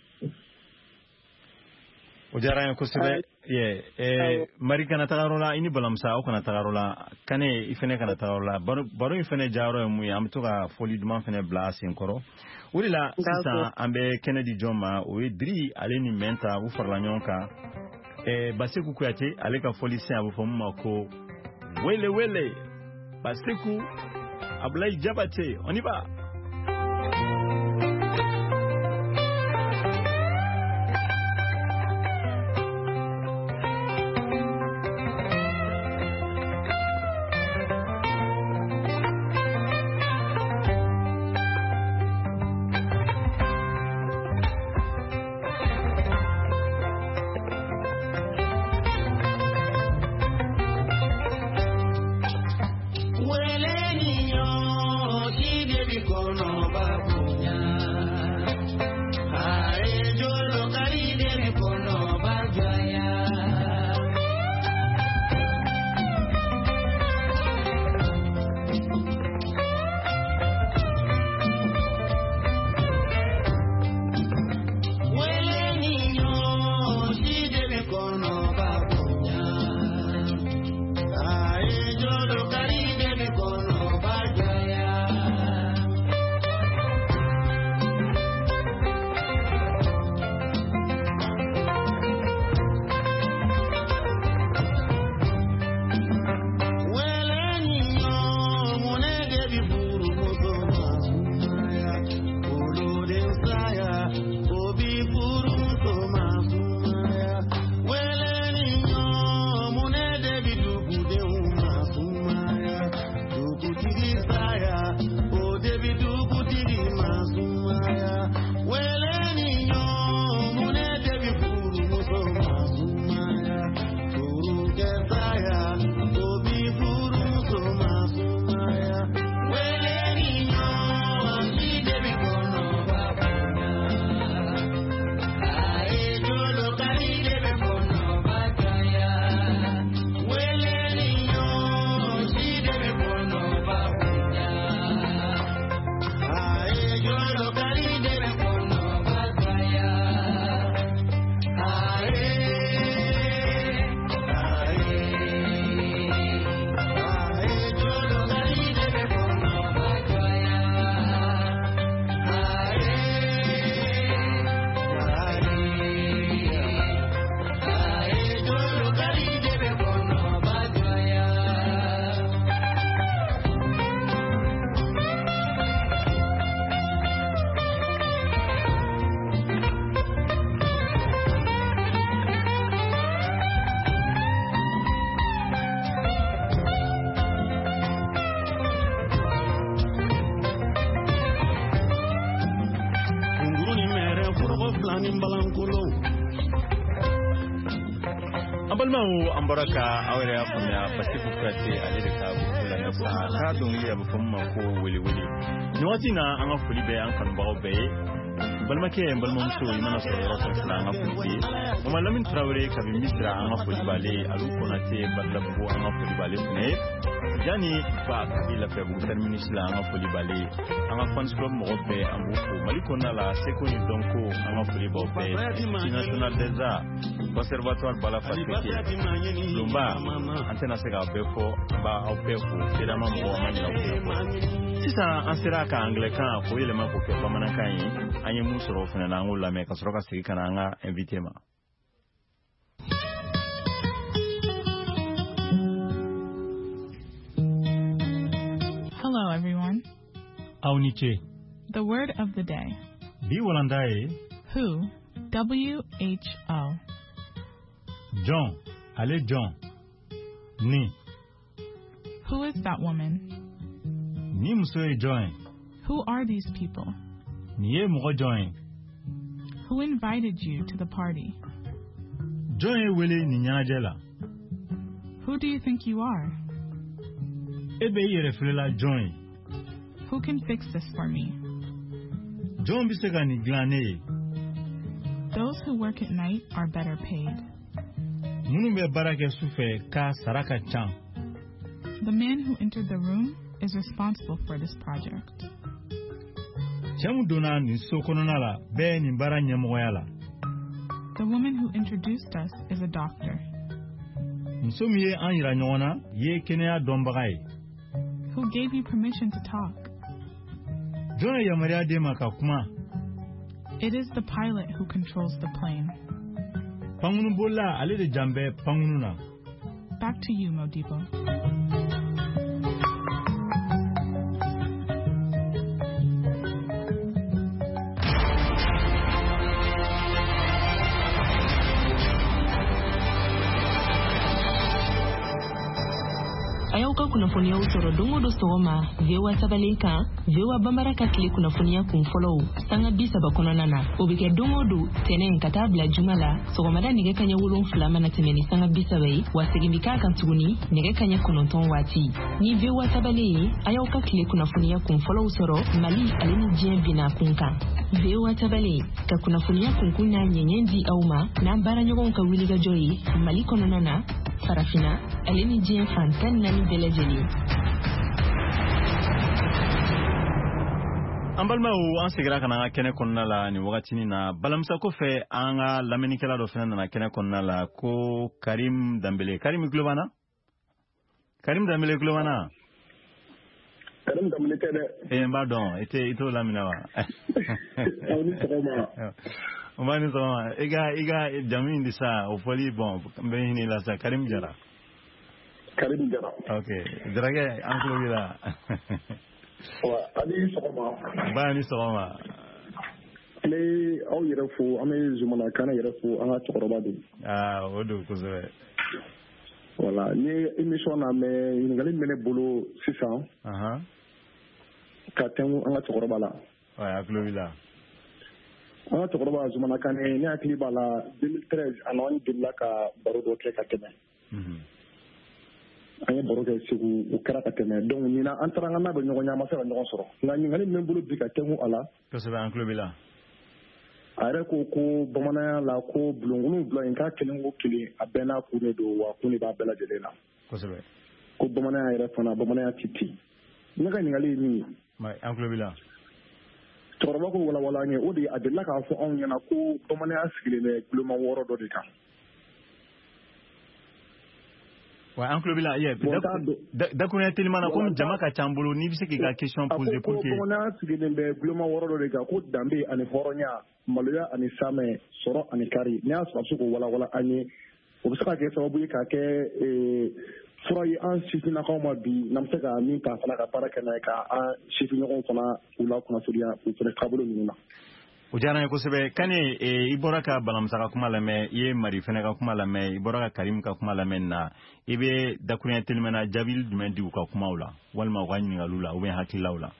o diyara n ye kosɛbɛ ye mari kana taga yɔrɔ la i ni balamusa aw kana taga yɔrɔ la kane i fana kana taga yɔrɔ la baro in fana jayɔrɔ ye mun ye an bɛ to ka foli duman fana bila a sen kɔrɔ o de la sisan an bɛ kɛnɛ di jɔn ma o ye diri ale ni mɛnta u farala ɲɔgɔn kan Baseku Kuyate ale ka foli sen a bɛ fɔ mun ma ko wele wele Baseku Ablaye Jabate on y va. Abalmau ambaraka awere afanya Baseku Kuyate ale ka bukula na sa ka dongli abufumma ko wili wili nyoti na anga fulibe an kan bawo be balmake balmum so imana so rasul sallallahu alaihi wasallam kuma lamin trawre ka bi misra anga fulibale alu konate badlabu anga fulibale ne jani ba kabila pe bu termini sila anga fulibale anga fans club mo be ambu ko malikona la sekoni donko anga fulibo be national des arts conservatoire bala fatike lumba antena sega befo ba opefu sedama mo amanya ko sisa ansera ka anglican ko ile ma ko ke pamana kan yi anye musoro funa na ngula me ka soroka sigi kana nga invité ma. Hello everyone. Auniche. The word of the day. Bi wolandae. Who. W H O. John. Ale John. Ni. Who is that woman? Ni musoe John. Who are these people? Niye mo John. Who invited you to the party? John wele ni nyajela. Who do you think you are? Ebe yere flela John. Who can fix this for me? John bisega ni glane. Those who work at night are better paid. The man who entered the room is responsible for this project. The woman who introduced us is a doctor. Who gave you permission to talk? It is the pilot who controls the plane. Back to you, Modibo. Ayauka kunafonia usoro dongo do soma vewa sabaleka vewa bambara katli kunafonia kumfollow sanga bisa bakononana obike dongo do tenen katabla jumala sogomada nige kanya wulon flama na temeni sanga bisa bai wasigimika kan tuguni nige kanya kononton wati ni vewa sabale ayauka kli kunafonia kumfollow usoro mali alini jien bina kunka vewa sabale ka kunafonia kunkuna nyenyendi auma na bara nyogon ka wiliga joyi mali kononana farafina alini jien fantan nani delejeli ambalma o an segira kana kene konna la ni wakati ni na balamsa ko fe anga lamenikela do fena na kene konna la ko Karim Dambele Karim Globana Karim Dambele Globana Karim Dambele kede eh pardon ite ito lamina wa oni sama Omani sama ega ega jamin disa o foli bon be ni la sa Karim Jara Karim Jara okay drage anklo bila wa adi sama ba ni sama le au yerafu ame zumana kana yerafu anga tokoroba du ah odo ko ze wala ni émission na me ngali mene bolo six cents aha ka temu anga tokoroba la wa anklo bila anga tokoroba zumana kana ni akli bala deux mille treize anon dilla ka baro do ke ka teme mhm anya baro ke sigu o kara ka teme donc ni na antaranga na be nyogo nyama sera nyogo soro na ngali men bolo bi ka temu ala ko se ba anklo bila are ko ko bamana la ko blongulu blo en ka kelen ko kili abena ko ne do wa ko ne ba bela jele na ko se ba ko bamana are fana bamana titi naka ngali ni mai anklo bila torba ko wala wala ne odi adilla ka fo on yana ko bamana asigile ne gloma woro do de kan wa anklo bila ye da ko ne tilmana ko jama ka chambulu ni bise ki ga question poser pour que ko bamana asigile be gloma woro do de kan ko dambe ani horonya maloya ani same soro ani kari ne aso ko wala wala ani o bisa ka sababu ka ke eh froy an sifi na ko ma bi namse ka min ka fala ka para kana ka a sifi no ko na ula ko na suriya ko tre kabulu ni na o jana ko sebe kane e ibora ka balamsa ka kuma la me ye mari fene ka kuma la me ibora ka Karim ka kuma la men na ibe da kunya tilmana jabil dumendi ka kuma ula walma wani ngalula o be hakilla ula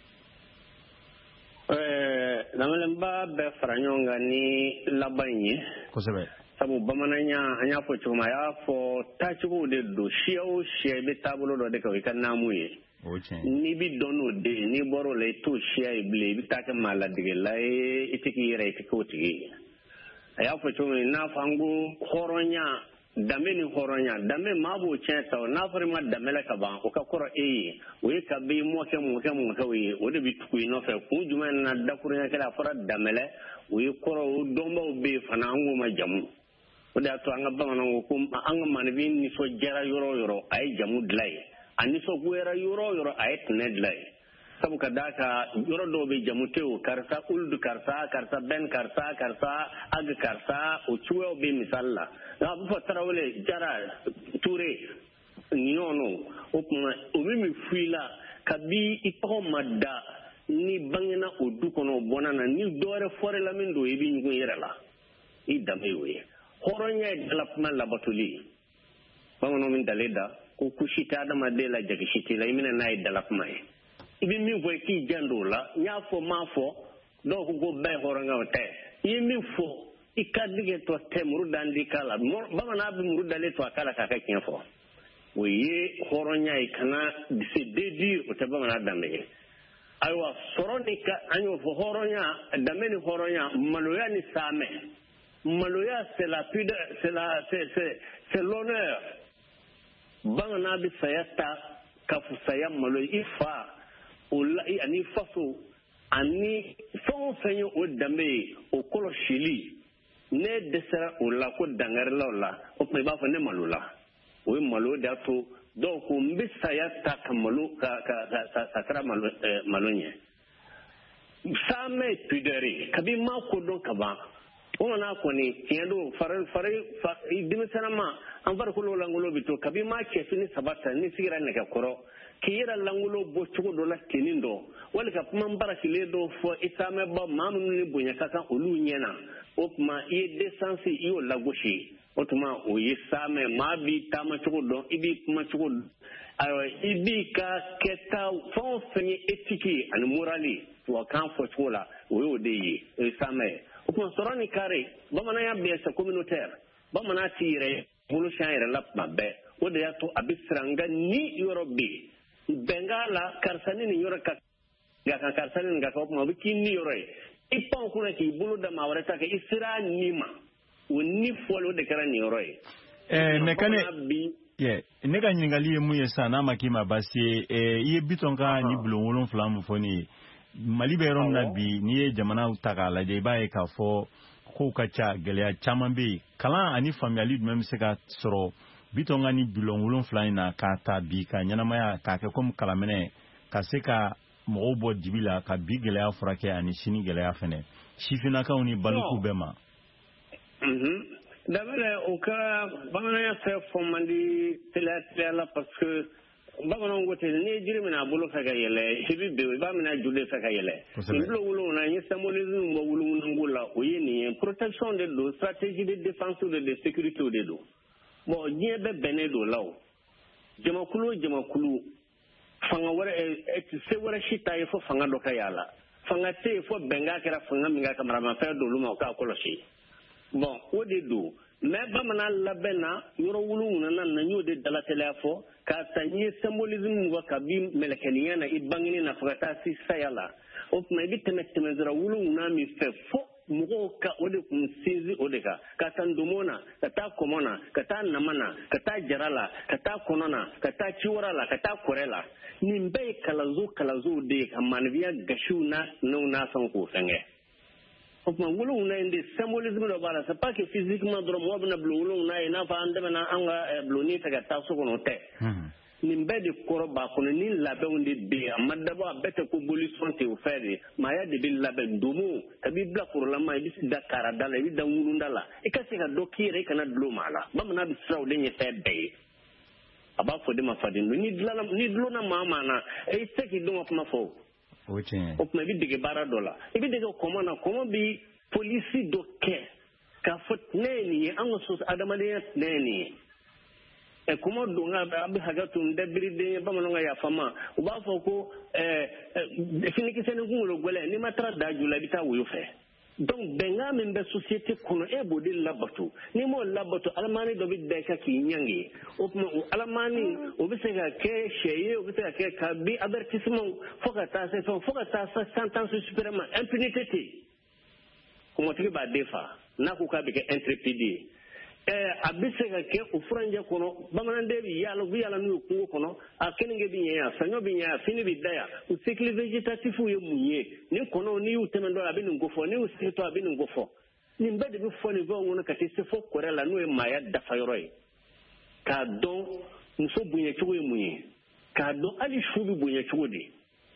eh namelemba be faranyonga ni labanye ko sebe sabu bamananya anya fo chuma ya fo tachugo de do shiao shebe tabulo do de ka ikana muye okay ni bi dono de ni boro le to shia ible bi taka mala de la itiki yere itiki aya fo chuma na fangu horonya dame ni horonya dame mabo cheta na farima dame la kaba o ka koro e we ka be mo ke mo ke mo tawi o de bitu no fe ku juma na da kurnya kala fara damele we koro domba be fana ngo ma jamu o da to anga bana ngo kum anga man bi ni so jara yoro yoro ay jamu dlay ani so guera yoro yoro ay tne dlay sabu ka daka yoro do be jamu tew karsa uldu karsa karsa ben karsa karsa ag karsa o chuo be misalla na bu fatrawle jara ture nyono o kuma o mi fuila kabi ipako madda ni bangena o du kono bonana ni dore fore la min do yibi ngu yerala i dambe we horonya development labatuli bangono min daleda ko kushita dama de la jagishiti la imina na development ibi mi vo ki jandola nya fo ma fo do ko go bay horonga te yimi fo ikadige to temru dandi kala bangana bi muru dale to kala ka ka kinfo we horonya ikana se dedir o te bangana dambe aywa soronika anyo fo horonya dameni horonya maloya ni same maloya c'est la pudeur, c'est la c'est c'est c'est l'honneur bangana bi sayata kafu saya malo ifa ola ani faso ani fon fenyo o dambe o kolo shili ne desera ola ko dangarla ola o pe ba fa ne malola o malo da to donc mbi sayata kamalo ka ka sakra malo malonye same pudeur kabi ma ko don kaba ona koni tiendo faral faral dimisana an farko langulo bito kabi ma ke fini sabata ni sigira ne ka koro kiyira langulo bo chugo do la kenindo wala ka man barakile do fo isame ba mamu ni bunya kaka olu nyena opma e desansi iyo lagoshi otuma o yesame ma bi tama chugo do ibi kuma chugo ayo ibi ka keta fon fenye etiki an morali to kan fo chola o yo de yi isame opma sorani kare bamana ya biasa communautaire bamana tire bulu shayre lap mabbe wode yato abisranga ni yorobi bengala karsani ni yoraka ga ka karsani ga ko mo biki ni yoroy ipon kuna ki bulu da mawrata ka isra nima woni folo de kara ni yoroy eh mekane ye ne ga nyingali mu yesa na makima basi eh ye bitonga ni bulu wolon flam foni mali be ron na bi ni jamana utaka je bae ka fo ko kacha gele chaman be kala ani family même se ka soro bitonga ni bilon wolon flyna ka ta bi ka nyanamaya ka ke kom kala mene ka se ka mo bo dibila ka bi gele afrake ani sini gele afene shifina ka oni baluku bema mhm d'abord au cas bana ya fait fomandi tela tela parce que bana ngote ni jiri mina bolo faga yele hibi be ba mina jude faga yele bolo wolo na ni symbolisme mo wolo ngula o yeni protection de l'eau stratégie de défense de sécurité de l'eau bon nie be benedo law jamakulu jamakulu fanga wara e se wara shita e fo fanga do kayala fanga te fo benga kera fanga minga kamara ma fa do luma ka koloshi bon o de do mais bamana labena yoro wulu na nan na nyode dala telefo ka tanye symbolisme wa kabi melekaniya na ibangini na fata si sayala o ma bi temeteme zara wulu na mi fe fo mugo ka ode kun sinzi odeka ka tandomona ka ta komona ka ta namana ka ta jarala ka ta konona ka ta chiwarala ka ta korela nimbe kalazo kalazo de ka manvia gashuna no na san ko sange opma wulu na inde symbolisme do bala c'est pas que physiquement dro mo bna blulu na ina fa ande na anga bluni ta ka ta so kono te nimbe de koroba kono ni labe onde be amadabo abete ko bolution te ofere maya de bil labe ndomo tabi bla ko la ma bi dakara dala bi da wulu ndala e ka se ka dokire kana dlo mala bamna bi saw de nye fe be aba fo de ma fadin ni dlala ni dlo na mama na e se ki do ma fo ochen o ma bi de bara dola e bi de ko komana komo bi police do ke ka fot neni an so adamade neni e kuma donga abi hagatu ndebiri de bamanonga ya fama uba foko eh finiki sene ngulo gole ni matra daju la bita wuyo fe donc benga membe société kono e bodi labatu ni mo labatu almani do bi de ka ki nyangi opma almani obisega ke sheye obisega ke kabi avertissement foka ta se foka ta sa sentence supérieure impunité kuma tiki ba defa na ku ka bi ke intrépide eh abisega ke ufranja kono bamanande bi yalo bi yalo nu kungo kono akenenge bi nya sanyo bi nya fini bi daya u cycle végétatif ye munye ni kono ni utemendo abinu ngofo ni usito abinu ngofo ni mbede bi foni go ngono kati se fo korela nu e maya da fayoroi ka don nso bunye chugo ye munye ka don ali shubi bunye chugo de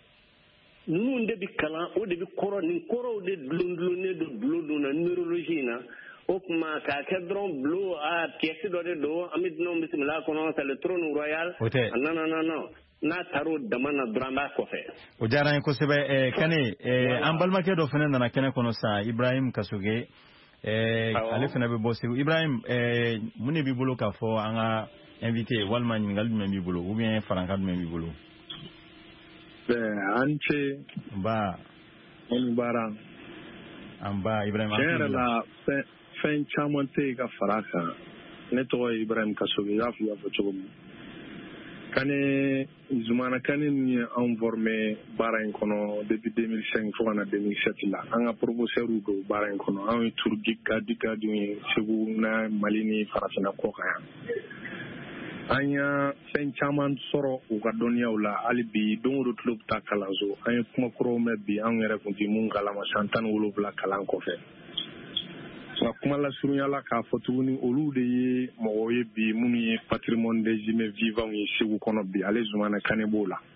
nu nde bi kala o de bi koro ni koro de blondlone do blondo na neurologie na okuma ka kedron blue a pièce do de do amit no bismillah kono c'est le trône royal non non non non na taro damana drama ko fe o jaran ko sebe e kane e ambalma ke do fenen na kene kono sa Ibrahim Kasuge e ale fena be bosse Ibrahim e mune bi bolo ka fo anga invité walma ngal dum bi bolo ou bien franka dum bi bolo be anche ba on baran amba Ibrahim la fen caman tɛ ka fara kan ne tɔgɔ ye Ibrahim Kasoge y'a fɔ y'a fɔ cogo min Kane Zumana Kane ni an formé bara en kono depuis deux mille cinq fo kana deux mille sept la an ka professeur do bara en kono an tour dikka dikka du segu na malini farafina ko kaya anya sen chaman soro u ka doniyaw la alibi don do club ta kalanzo an kuma koro me bi an yɛrɛ kun ti mun kala ma santan wolofila kalan kɔfɛ wa kuma la surunya la k'a fɔ tuguni olu de ye mɔgɔw ye bi minnu ye patrimoine des humains vivants ye Segu kɔnɔ bi ale Zumana Kane b'o la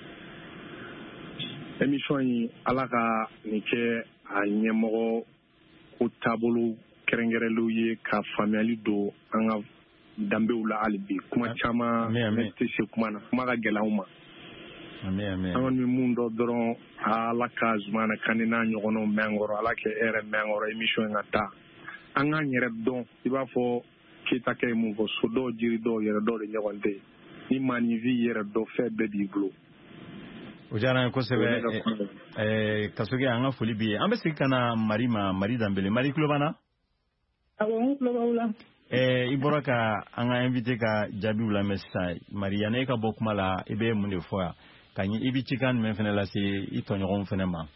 émission yi ala ka nin kɛ a ɲɛmɔgɔ ko taabolo kɛrɛnkɛrɛnlenw ye ka faamuyali don an ka danbew la hali bi kuma caman ne tɛ se kuma na kuma ka gɛlɛn anw ma an kɔni bɛ mun dɔn dɔrɔn ala ka Zumana Kane n'a ɲɔgɔnnaw mɛn an kɔrɔ ala kɛ e yɛrɛ mɛn an kɔrɔ émission in ka taa an k'an yɛrɛ dɔn i b'a fɔ Keyita kɛ ye mun fɔ so dɔw jiri dɔw yɛrɛ dɔw de ɲɔgɔn tɛ ni maanifin yɛrɛ dɔn fɛn bɛɛ b'i bolo. O diyara n ye kosɛbɛ Kasoge an ka foli b'i ye an bɛ segin ka na Mari ma Mari Danbele Mari tulo b'an na. Awɔ n tulo b'aw la. I bɔra ka an ka invité ka jaabiw lamɛn sisan Mari yanni e ka bɔ kuma la i bɛ mun de fɔ yan ka ɲɛ i bɛ cikan jumɛn fana lase i tɔɲɔgɔnw fana ma.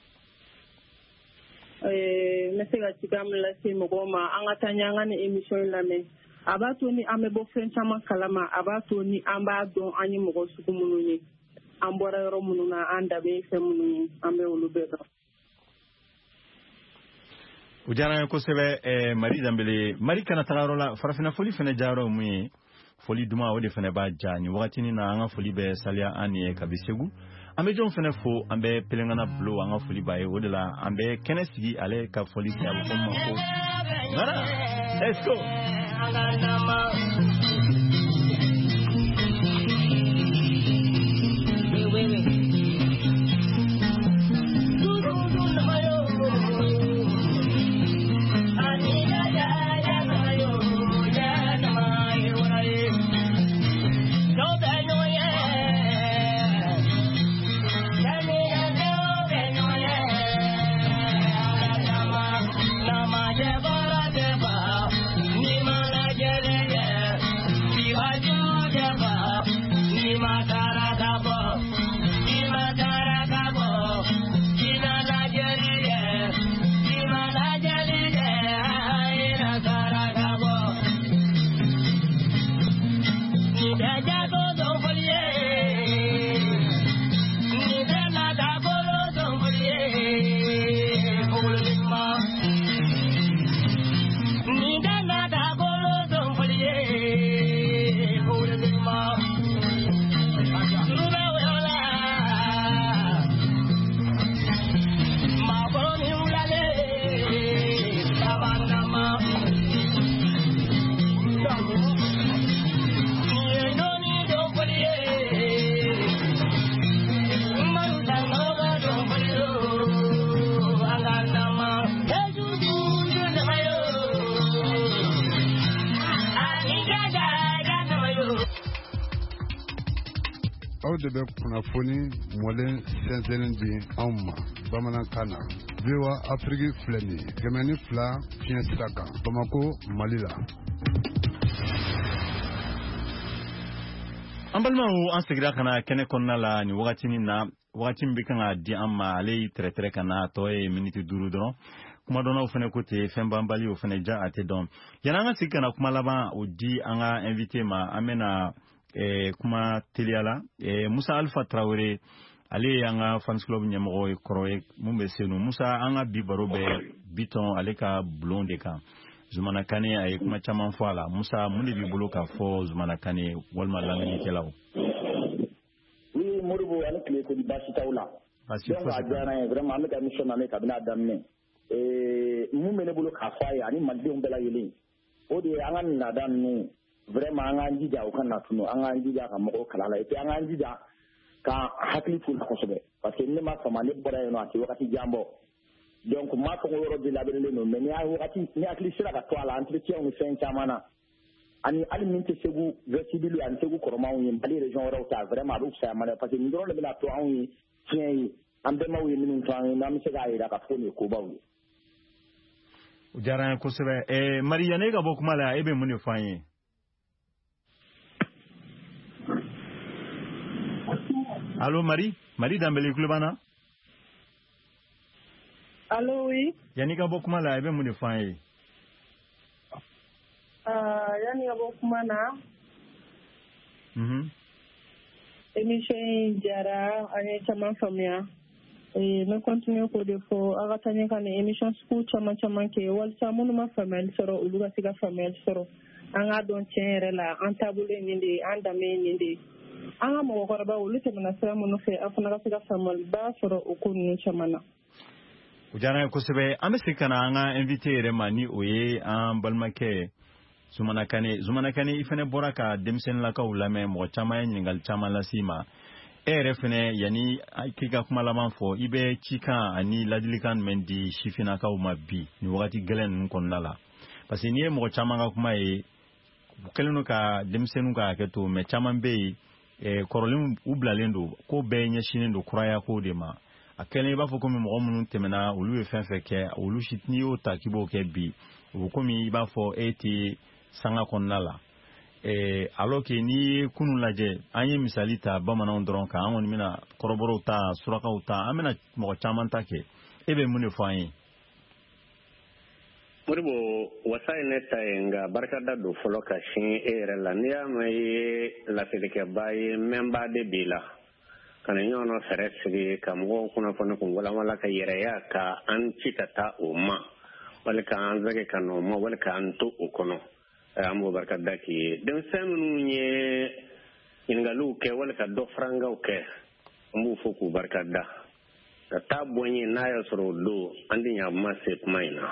n bɛ se ka cikan min lase mɔgɔw ma an ka taa ɲɛ an ka nin émission in lamɛn a b'a to ni an bɛ bɔ fɛn caman kalama a b'a to ni an b'a dɔn an ye mɔgɔ sugu minnu ye an bɔra yɔrɔ minnu na an da bɛ fɛn minnu ye an bɛ olu bɛɛ dɔn. O diyara n ye kosɛbɛ Mari Danbele Mari kana taga yɔrɔ la farafina foli fana diyara mun ye foli duman o de fana b'a diya nin wagatinin na an ka foli bɛ saliya an ye kabi Segu an bɛ jɔn fana fo an bɛ pelengana bulo an ka foli b'a ye o de la an bɛ kɛnɛ sigi ale ka foli se a bɛ fɔ ma ko nana let's go. aw de bɛ kunnafoni mɔlen sɛnsɛnnen di anw ma bamanankan na V O A Afrique filɛ nin ye kɛmɛ ni fila fiɲɛ sira kan Bamako Mali la. An balimaw an segira ka na kɛnɛ kɔnɔna la ni wagatinin na wagati min bɛ kan ka di an ma ale y'i tɛrɛtɛrɛ ka na tɔ ye miniti duuru dɔrɔn kuma dɔnnaw fana ko ten fɛn banbali o fana ja a tɛ dɔn yanni an ka segin ka na kuma laban o di an ka invité ma an bɛna Eh, kuma teliya la eh, Musa Alpha Traoré ale ye an ka fans club ɲɛmɔgɔ ye kɔrɔ ye mun bɛ senu Musa an ka bi baro bɛ Biton ale ka bulon de kan Zumana Kane a ye kuma caman fɔ a la Musa mun de b'i bolo k'a fɔ Zumana Kane walima lamɛnnikɛlaw. Oui Moribo ale tile ko di baasi t'aw la donc a diyara n ye vraiment an bɛ ka émission lamɛn kabini a daminɛ mun bɛ ne bolo k'a fɔ a ye ani malidenw bɛɛ lajɛlen o de ye an ka laada ninnu vraiment an k'an jija o ka na tunu an k'an jija ka mɔgɔw kala la et puis an k'an jija ka hakili t'u la kosɛbɛ parce que ne ma fama ne bɔra yen nɔ a tɛ wagati jan bɔ donc n m'a fɔ ko yɔrɔ de labɛnnen don mais ni a wagati ni hakili sera ka to a la entretien ni fɛn caman na ani hali min tɛ Segu vestibule ani Segu kɔrɔmaw ye Mali région wɛrɛw ta vraiment a bɛ fisaya ma dɛ parce que nin dɔrɔn de bɛna to anw ye tiɲɛ ye an bɛnbaw ye minnu to an ye n'an bɛ se k'a jira k'a fɔ nin ye kobaw ye. O diyara n ye kosɛbɛ eh, Mari yanni e ka bɔ kuma la e bɛ mun de fɔ an ye. Allô Marie, Marie Dambele Kulubana. Allô oui. Yani ka bokuma la ebe mu de fan Ah, yani ka bokuma na. Mhm. Émission jara ane chama famia. Et me continue ko de fo aga tanya kan émission school chama chama ke wal chamunu ma famel soro uluga siga famel soro. Anga don tiere la antabule nindi andame nindi. Anga mo ko ba ulu temna sira mo no fe afuna ga siga famel ba soro okunu chama na. Ujana kusebe amesikana anga invité remani oye an balmake Zumana Kane Zumana Kane ifene boraka demsen la ka ulame mo chama nyingal chama la sima ere fene yani kika kuma laman fo ibe chika ani ladilikan mendi shifina ka umabi ni wakati gelen konnala parce ni mo chama ga kuma e keleno ka demsenu ka keto me chama be e korolim ublalendo ko be nya shinindo kuraya ko de ma akele ba fo ko mo mun temena ulu e fenfe ke ulu shitni o takibo ke bi o ko mi ba fo eti sanga konnala eh alors que ni kunu laje anye misali ta bamana ndron ka an mina koroboro ta suraka ta amena mo chaman take ebe mune fayin muribo wasai neta nga barkada do foloka shin ere la niya mai la fedeke baye memba de bila kana nyono feresri kamgo kuna fono kungola mala ka yere ya ka an chitata umma wala ka an zage kano ma wala ka an to ukono ambo barkada ki dem semnu nye ingalu ke wala ka do franga o ke ambo foku barkada ta tabonye nayo soro do andi nya masse maina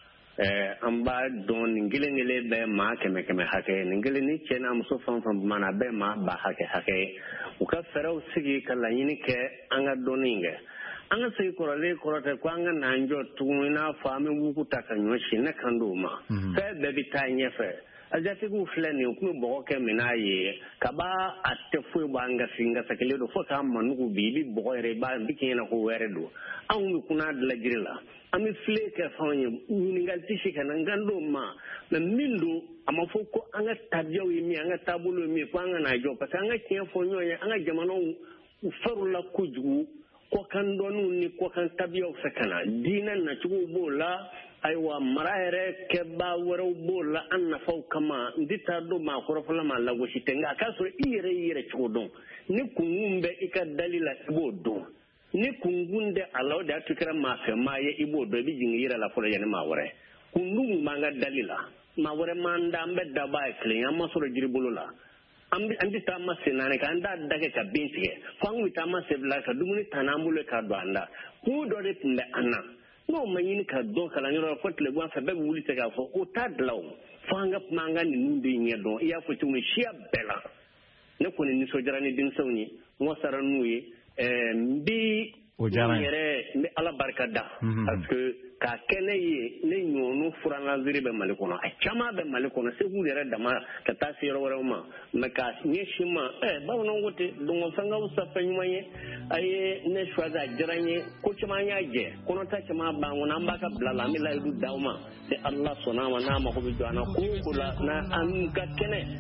eh amba don ngile ngile be ma keme keme hake ngile ni chena amso fam fam mana be ma ba hake hake uka ferau sigi kala yini ke anga doninge anga sey korale korote ko anga nanjo tuina fami wuku takanyo shine kanduma fe be bitanye fe ajati ku fleni ku bo ke minaye kaba atefu banga singa sakele do foka manuku bibi bo re ba bikena ko weredo angu kuna la jirila ami fleke fanye ningal tishi kana ngando ma na mindo amafoko anga tabia wi anga tabulo mi ko anga na jo pasa anga kefo nyoya anga jamano farula kuju ko kan donu ni ko kan tabia fakana dinan na chugo bola aywa maraere keba wero bola anna faw kama ndita do ma ko rofala ma lago shitenga kaso ire ire chugo don ni kungumbe ika dalila ibodo ni kungunde alaw da tukira ma fe ma ye ibodo bi jingira la fola yana ma wore kundu manga dalila ma wore manda mbe daba kle amma soro jiribulula ambi andi tama senane ka anda dage ka bintige fangu tama sebla ka dumuni tanambule ka do anda ku do de tinde anna no manyin ka do kala nyoro fotle gwa fa be wuli te ka fo o tadlaw fanga manga ni nundi nyedo ya fo tumi shia bela ne ko ni so jarani din sawni mo saranuye eh mbi o yere mbi ala barkada parce que ka kene ye ne nyonu furana ziri be malikono a chama be malikono se hu yere dama ka tasiro wara ma me ka nyeshima eh ba wono wote dungo fanga usa fanymaye aye ne shwaza jiranye ko chama nyaje kono ta chama ba wona mbaka blala mi la du dawma se allah subhanahu wa ta'ala ko bi jana ko kula na an ka kene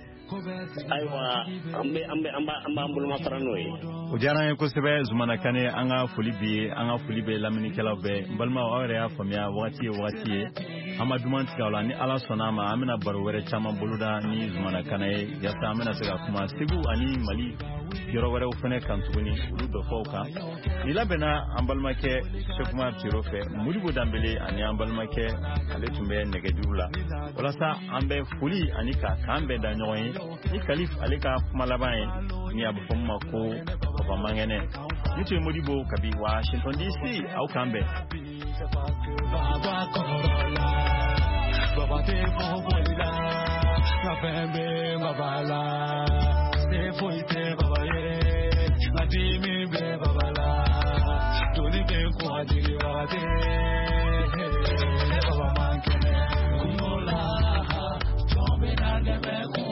aywa ambe ambe amba amba ambul mafaranoy o jarane ko sebe Zumana Kane anga fulibi anga fulibe lamini kala be balma awre ya famia wati wati Amadou Mantikala ni ala sonama amina barwere chama buluda ni Zumana Kane ya ta amina sega kuma sigu ani mali yoro wore ufene kantuni udo foka ila bena ambalmake shekuma tirofe mudibo dambele ani ambalmake ale tumbe negedula wala sa ambe fuli anika kambe da nyoyi ni kalif alika malabaye ni abufumma ko papa mangene nitu mudibo kabi Washington D C au kambe baba korola baba te boboila kafembe babala se foite baba yere madimi be babala doni be ko adiri wade baba mankene kumola tombe na debe